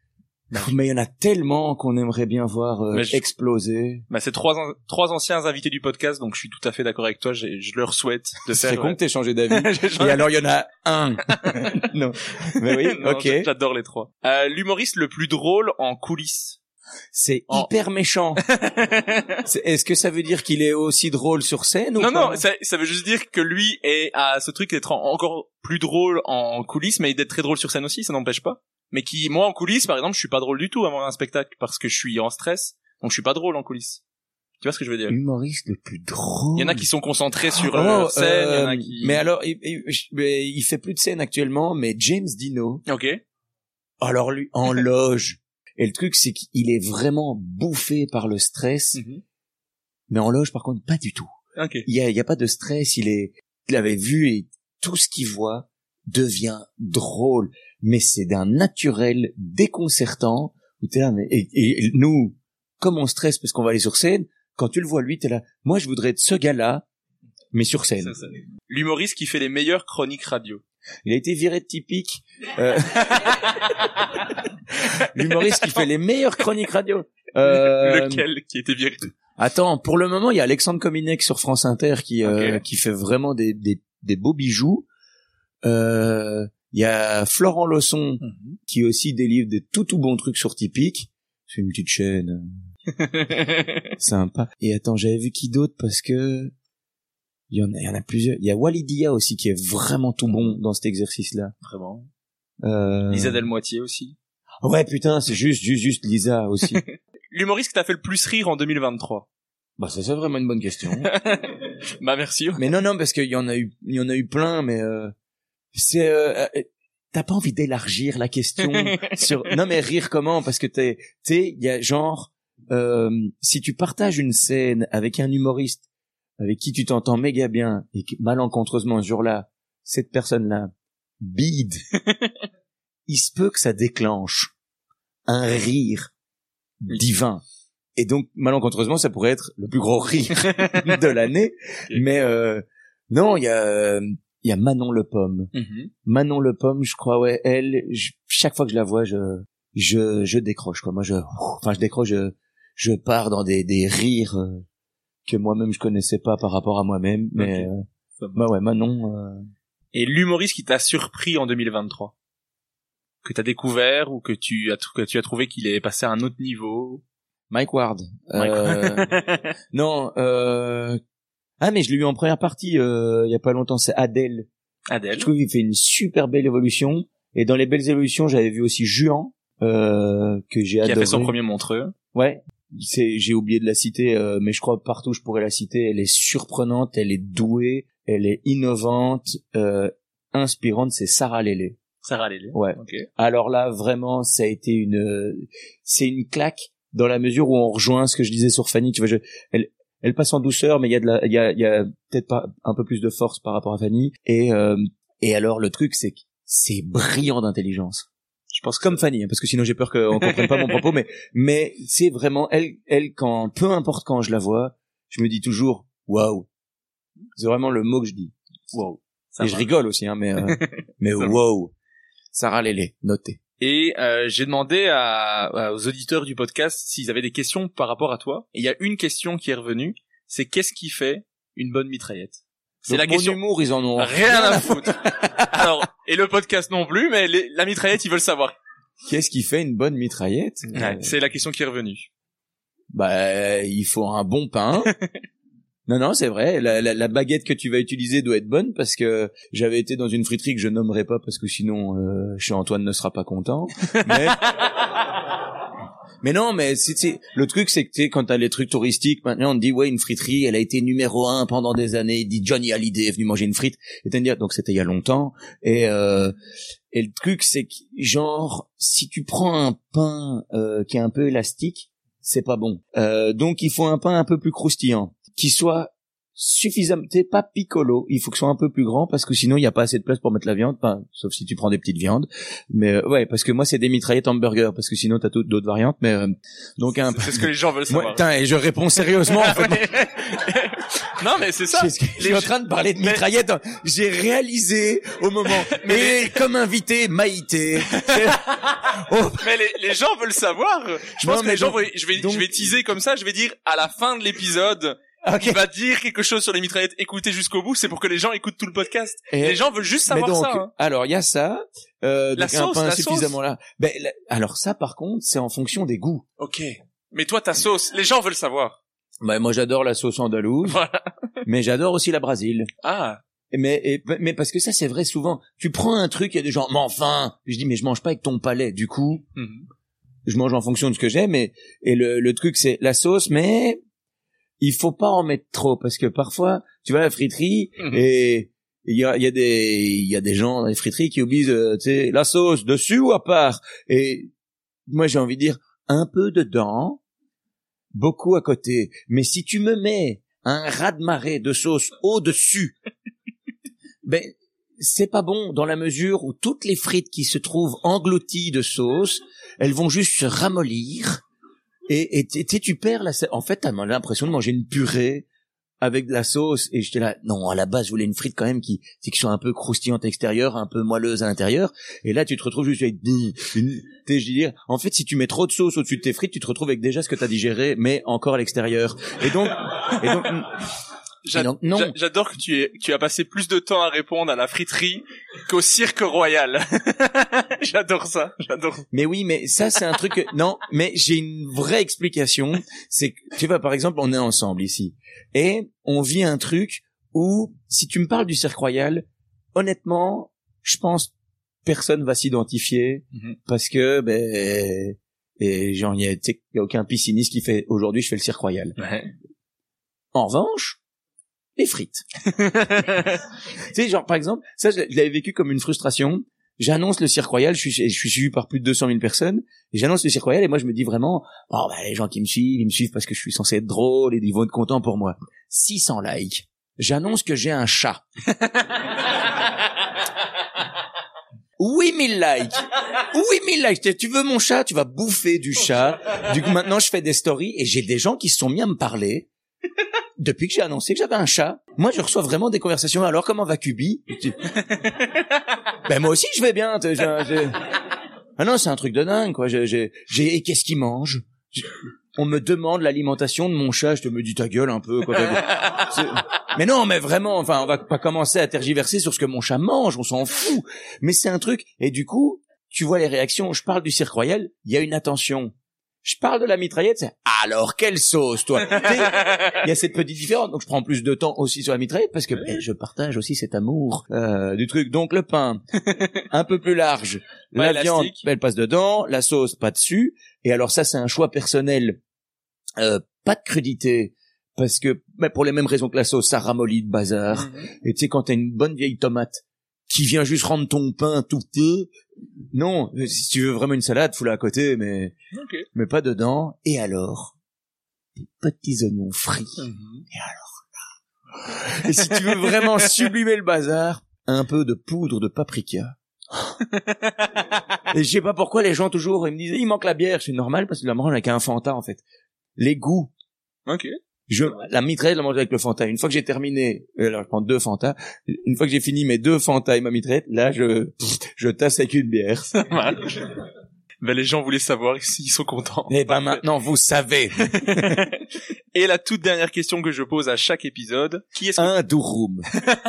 mais il y en a tellement qu'on aimerait bien voir euh, je... exploser. Bah c'est trois an... trois anciens invités du podcast, donc je suis tout à fait d'accord avec toi. J'ai... Je leur souhaite de faire. C'est con ouais. que t'aies changé d'avis. Et alors il y en a un. Non. Mais oui. Non, ok. J'adore les trois. Euh, l'humoriste le plus drôle en coulisses. C'est en... hyper méchant. c'est... Est-ce que ça veut dire qu'il est aussi drôle sur scène ou Non, pas? non. Ça, ça veut juste dire que lui est à ce truc d'être en... encore plus drôle en coulisses, mais d'être très drôle sur scène aussi. Ça n'empêche pas. Mais qui, moi, en coulisses, par exemple, je suis pas drôle du tout avant un spectacle parce que je suis en stress, donc je suis pas drôle en coulisses. Tu vois ce que je veux dire? Humoriste le plus drôle. Il y en a qui sont concentrés sur oh, leur scène, euh, il y en a qui... Mais alors, il, il, il fait plus de scène actuellement, mais James Dino. Ok. Alors lui, en loge. Et le truc, c'est qu'il est vraiment bouffé par le stress. Mm-hmm. Mais en loge, par contre, pas du tout. Ok. Il y a, il y a pas de stress, il est, il avait vu et tout ce qu'il voit devient drôle. Mais c'est d'un naturel déconcertant où t'es là, mais, et, et, et nous, comme on stresse parce qu'on va aller sur scène, quand tu le vois lui, t'es là, moi je voudrais être ce gars-là, mais sur scène. Ça, ça. L'humoriste qui fait les meilleures chroniques radio. Il a été viré de Typique. Euh... L'humoriste qui fait les meilleures chroniques radio. Euh... Lequel qui a été viré? Attends, pour le moment, il y a Alexandre Kominek sur France Inter qui euh, okay. qui fait vraiment des des des beaux bijoux. Euh il y a Florent Lawson mm-hmm. qui aussi délivre des tout tout bons trucs sur Typique. C'est une petite chaîne sympa. Et attends, j'avais vu qui d'autre parce que il y en a il y en a plusieurs. Il y a Walidia aussi qui est vraiment tout bon dans cet exercice-là. Vraiment. Euh... Lisa Delmoitier aussi. Ouais, putain, c'est juste juste juste Lisa aussi. L'humoriste qui t'a fait le plus rire en deux mille vingt-trois? Bah ça c'est vraiment une bonne question. Bah merci. Mais non non parce qu'il y en a eu il y en a eu plein mais euh, c'est euh, t'as pas envie d'élargir la question sur non mais rire comment parce que t'es tu sais il y a genre euh, si tu partages une scène avec un humoriste avec qui tu t'entends méga bien et que malencontreusement ce jour-là cette personne-là bide il se peut que ça déclenche un rire divin. Et donc, malencontreusement, ça pourrait être le plus gros rire de l'année. Mais euh, non, il y a il y a Manon Le Pomme. Mm-hmm. Manon Le Pomme, je crois, ouais, elle, je, chaque fois que je la vois, je je je décroche quoi. Moi, je enfin je décroche, je je pars dans des des rires euh, que moi-même je connaissais pas par rapport à moi-même. Mais okay. euh, bah ouais, Manon. Euh... Et l'humoriste qui t'a surpris en deux mille vingt-trois, que t'as découvert ou que tu as que tu as trouvé qu'il est passé à un autre niveau? Mike Ward. Mike euh, non, euh, ah mais je l'ai eu en première partie euh, il y a pas longtemps, c'est Adèle. Adèle. Je trouve qu'il fait une super belle évolution et dans les belles évolutions, j'avais vu aussi Juan euh, que j'ai adoré. Qui a fait son premier Montreux. Ouais, c'est j'ai oublié de la citer euh, mais je crois partout je pourrais la citer, elle est surprenante, elle est douée, elle est innovante, euh, inspirante, c'est Sarah Lélé. Sarah Lélé. Ouais. Okay. Alors là vraiment, ça a été une c'est une claque. Dans la mesure où on rejoint ce que je disais sur Fanny, tu vois, je, elle, elle passe en douceur, mais il y a de la, il y a, il y a peut-être pas un peu plus de force par rapport à Fanny. Et euh, et alors le truc, c'est que c'est brillant d'intelligence. Je pense comme Fanny, hein, parce que sinon j'ai peur qu'on comprenne pas mon propos, mais mais c'est vraiment elle, elle quand peu importe quand je la vois, je me dis toujours waouh. C'est vraiment le mot que je dis. Waouh. Et je rigole aussi, hein, mais euh, mais waouh. Sarah Lélé, notez. Et euh, j'ai demandé à, à, aux auditeurs du podcast s'ils avaient des questions par rapport à toi. Et il y a une question qui est revenue, c'est qu'est-ce qui fait une bonne mitraillette? C'est donc la question. Mon humour, ils en ont rien à foutre. Alors, et le podcast non plus, mais les, la mitraillette, ils veulent savoir. Qu'est-ce qui fait une bonne mitraillette? Ouais, c'est la question qui est revenue. Bah, il faut un bon pain. Non, non, c'est vrai. La, la, la baguette que tu vas utiliser doit être bonne parce que j'avais été dans une friterie que je nommerai pas parce que sinon, euh, chez Antoine ne sera pas content. Mais, mais non, mais c'est, c'est le truc, c'est que tu sais, quand t'as les trucs touristiques, maintenant on te dit ouais, une friterie, elle a été numéro un pendant des années. Il dit Johnny Hallyday est venu manger une frite. Et t'as dit donc c'était il y a longtemps. Et euh, et le truc, c'est que genre si tu prends un pain euh, qui est un peu élastique, c'est pas bon. Euh, donc il faut un pain un peu plus croustillant, qui soit suffisamment, t'es pas piccolo, il faut que ce soit un peu plus grand parce que sinon il y a pas assez de place pour mettre la viande, enfin, sauf si tu prends des petites viandes. Mais euh, ouais, parce que moi c'est des mitraillettes hamburger parce que sinon t'as toutes d'autres variantes. Mais euh, donc un. C'est ce que les gens veulent savoir. Moi, putain, et je réponds sérieusement. En fait. Non mais c'est ça. C'est que je suis en train de parler de mitraillettes. Mais... J'ai réalisé au moment. Mais et comme invité Maïté. Oh. Mais les, les gens veulent savoir. Je pense non, que les gens, donc, vont, je vais, donc... je vais teaser comme ça. Je vais dire à la fin de l'épisode. Okay. Il va dire quelque chose sur les mitraillettes. Écoutez jusqu'au bout, c'est pour que les gens écoutent tout le podcast. Et les gens veulent juste savoir donc, ça. Hein. Alors il y a ça. Euh, la donc sauce, un pain la suffisamment sauce. Là. Ben, la... alors ça, par contre, c'est en fonction des goûts. Ok. Mais toi, ta sauce, les gens veulent savoir. Ben moi, j'adore la sauce andalouse. Voilà. Mais j'adore aussi la Brasile. Ah. Mais et, mais parce que ça, c'est vrai souvent. Tu prends un truc, il y a des gens. Mais enfin, je dis mais je mange pas avec ton palais. Du coup, mm-hmm. je mange en fonction de ce que j'aime. Et, et le, le truc, c'est la sauce, mais il faut pas en mettre trop parce que parfois tu vas à la friterie mmh. et il y a il y a des il y a des gens dans les friteries qui oublient euh, tu sais la sauce dessus ou à part, et moi j'ai envie de dire un peu dedans, beaucoup à côté, mais si tu me mets un raz-de-marée de sauce au-dessus, ben c'est pas bon dans la mesure où toutes les frites qui se trouvent englouties de sauce, elles vont juste se ramollir. Et, et, et tu perds la, en fait, t'as l'impression de manger une purée avec de la sauce, et j'étais là, non, à la base, je voulais une frite quand même qui, c'est qui soit un peu croustillante à l'extérieur, un peu moelleuse à l'intérieur, et là, tu te retrouves juste avec une, une, je veux dire, en fait, si tu mets trop de sauce au-dessus de tes frites, tu te retrouves avec déjà ce que t'as digéré, mais encore à l'extérieur. Et donc, et donc, J'a- donc non. j'a- J'adore que tu aies, tu as passé plus de temps à répondre à la friterie qu'au cirque royal. J'adore ça, j'adore. Mais oui, mais ça, c'est un truc que, non, mais j'ai une vraie explication. C'est que, tu vois, par exemple, on est ensemble ici. Et on vit un truc où, si tu me parles du cirque royal, honnêtement, je pense, personne va s'identifier Mm-hmm. parce que, ben, et genre, il y a, tu sais, il y a aucun pisciniste qui fait, aujourd'hui, je fais le cirque royal. Ouais. En revanche, les frites. Tu sais, genre, par exemple, ça, je l'avais vécu comme une frustration. J'annonce le cirque royal, je suis, je suis suivi par plus de deux cent mille personnes, et j'annonce le cirque royal, et moi, je me dis vraiment, oh, bah, les gens qui me suivent, ils me suivent parce que je suis censé être drôle, et ils vont être contents pour moi. six cents likes. J'annonce que j'ai un chat. huit mille likes. huit mille likes. Tu veux mon chat? Tu vas bouffer du chat. Du coup, maintenant, je fais des stories, et j'ai des gens qui se sont mis à me parler. Depuis que j'ai annoncé que j'avais un chat, moi je reçois vraiment des conversations. Alors comment va Kubi? Ben moi aussi je vais bien. J'ai, j'ai... Ah non, c'est un truc de dingue quoi. J'ai, j'ai, j'ai... Et qu'est-ce qu'il mange? J'ai... On me demande l'alimentation de mon chat. Je te me dis ta gueule un peu. Quoi. C'est... Mais non, mais vraiment. Enfin, on va pas commencer à tergiverser sur ce que mon chat mange. On s'en fout. Mais c'est un truc. Et du coup, tu vois les réactions. Je parle du cirque royal. Il y a une attention. Je parle de la mitraillette, c'est alors quelle sauce toi. Il y a cette petite différence, donc je prends plus de temps aussi sur la mitraillette parce que eh, je partage aussi cet amour euh, du truc. Donc le pain un peu plus large, Pas la viande élastique. elle passe dedans, la sauce pas dessus. Et alors ça c'est un choix personnel, euh, pas de crudité parce que bah, pour les mêmes raisons que la sauce, ça ramollit de bazar. Mm-hmm. Et tu sais quand t'as une bonne vieille tomate qui vient juste rendre ton pain tout petit. Non, si tu veux vraiment une salade, fous-la à côté, mais Okay. mais pas dedans. Et alors, des petits oignons frits. Mm-hmm. Et alors là, et si tu veux vraiment sublimer le bazar, un peu de poudre de paprika. Et je sais pas pourquoi les gens toujours ils me disent il manque la bière. C'est normal parce que je la mange avec un Fanta en fait. Les goûts. Ok. Je, la mitraillette, je la mange avec le Fanta. Une fois que j'ai terminé, alors je prends deux Fanta. Une fois que j'ai fini mes deux Fanta et ma mitraillette, là, je, je tasse avec une bière. Ben, les gens voulaient savoir s'ils sont contents. Et ben, maintenant, vous savez. Et la toute dernière question que je pose à chaque épisode. Qui est-ce que... Un durum.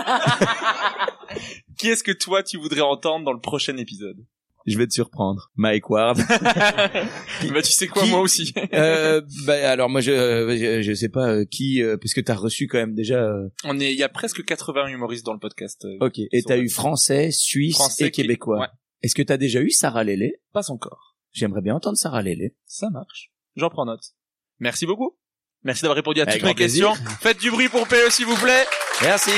Qui est-ce que toi, tu voudrais entendre dans le prochain épisode? Je vais te surprendre. Mike Ward. Bah, tu sais quoi, qui, moi aussi. euh, bah, alors, moi, je, je, je sais pas euh, qui, euh, parce que t'as reçu quand même déjà, euh... On est, il y a presque quatre-vingts humoristes dans le podcast. Euh, ok. Et t'as eu français, suisse français et québécois. Qui... Ouais. Est-ce que t'as déjà eu Sarah Lélé? Pas encore. J'aimerais bien entendre Sarah Lélé. Ça marche. J'en prends note. Merci beaucoup. Merci d'avoir répondu à Avec toutes mes questions. plaisir. Faites du bruit pour P E, s'il vous plaît. Merci.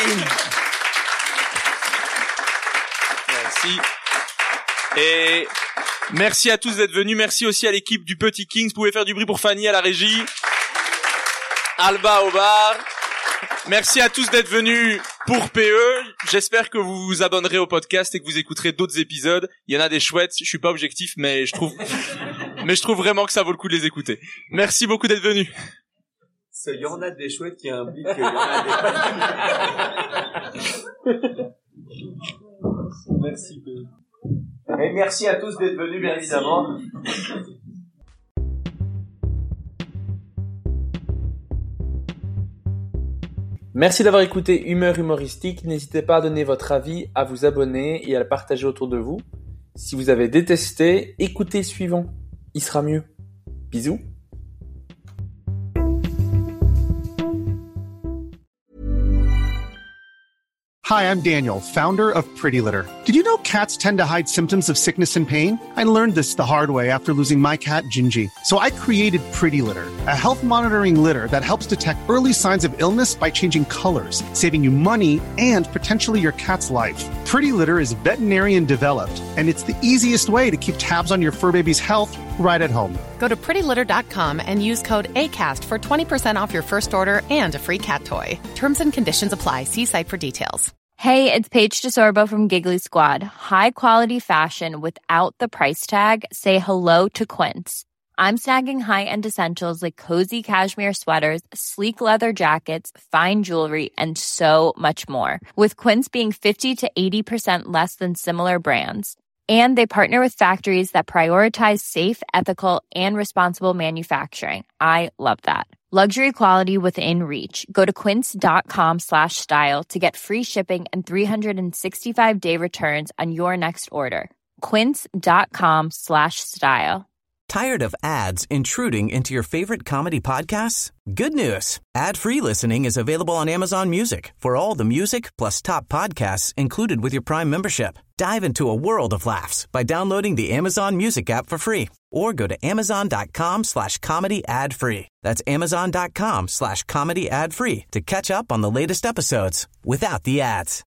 Merci. Et merci à tous d'être venus. Merci aussi à l'équipe du Petit Kings. Vous pouvez faire du bruit pour Fanny à la régie. Alba au bar. Merci à tous d'être venus pour P E. J'espère que vous vous abonnerez au podcast et que vous écouterez d'autres épisodes. Il y en a des chouettes. Je suis pas objectif, mais je trouve, mais je trouve vraiment que ça vaut le coup de les écouter. Merci beaucoup d'être venus. Il y en a des chouettes qui impliquent qu'il y en a des... Merci. Et merci à tous d'être venus, bien évidemment. Merci d'avoir écouté Humeur Humoristique. N'hésitez pas à donner votre avis, à vous abonner et à le partager autour de vous. Si vous avez détesté, écoutez le suivant. Il sera mieux. Bisous. Hi, I'm Daniel, founder of Pretty Litter. Did you know cats tend to hide symptoms of sickness and pain? I learned this the hard way after losing my cat, Gingy. So I created Pretty Litter, a health monitoring litter that helps detect early signs of illness by changing colors, saving you money and potentially your cat's life. Pretty Litter is veterinarian developed, and it's the easiest way to keep tabs on your fur baby's health right at home. Go to pretty litter dot com and use code ACAST for twenty percent off your first order and a free cat toy. Terms and conditions apply. See site for details. Hey, it's Paige DeSorbo from Giggly Squad. High quality fashion without the price tag. Say hello to Quince. I'm snagging high-end essentials like cozy cashmere sweaters, sleek leather jackets, fine jewelry, and so much more. With Quince being fifty to eighty percent less than similar brands. And they partner with factories that prioritize safe, ethical, and responsible manufacturing. I love that. Luxury quality within reach. Go to quince.com slash style to get free shipping and three sixty-five day returns on your next order. Quince.com slash style. Tired of ads intruding into your favorite comedy podcasts? Good news. Ad-free listening is available on Amazon Music for all the music plus top podcasts included with your Prime membership. Dive into a world of laughs by downloading the Amazon Music app for free or go to amazon.com slash comedy ad free. That's amazon.com slash comedy ad free to catch up on the latest episodes without the ads.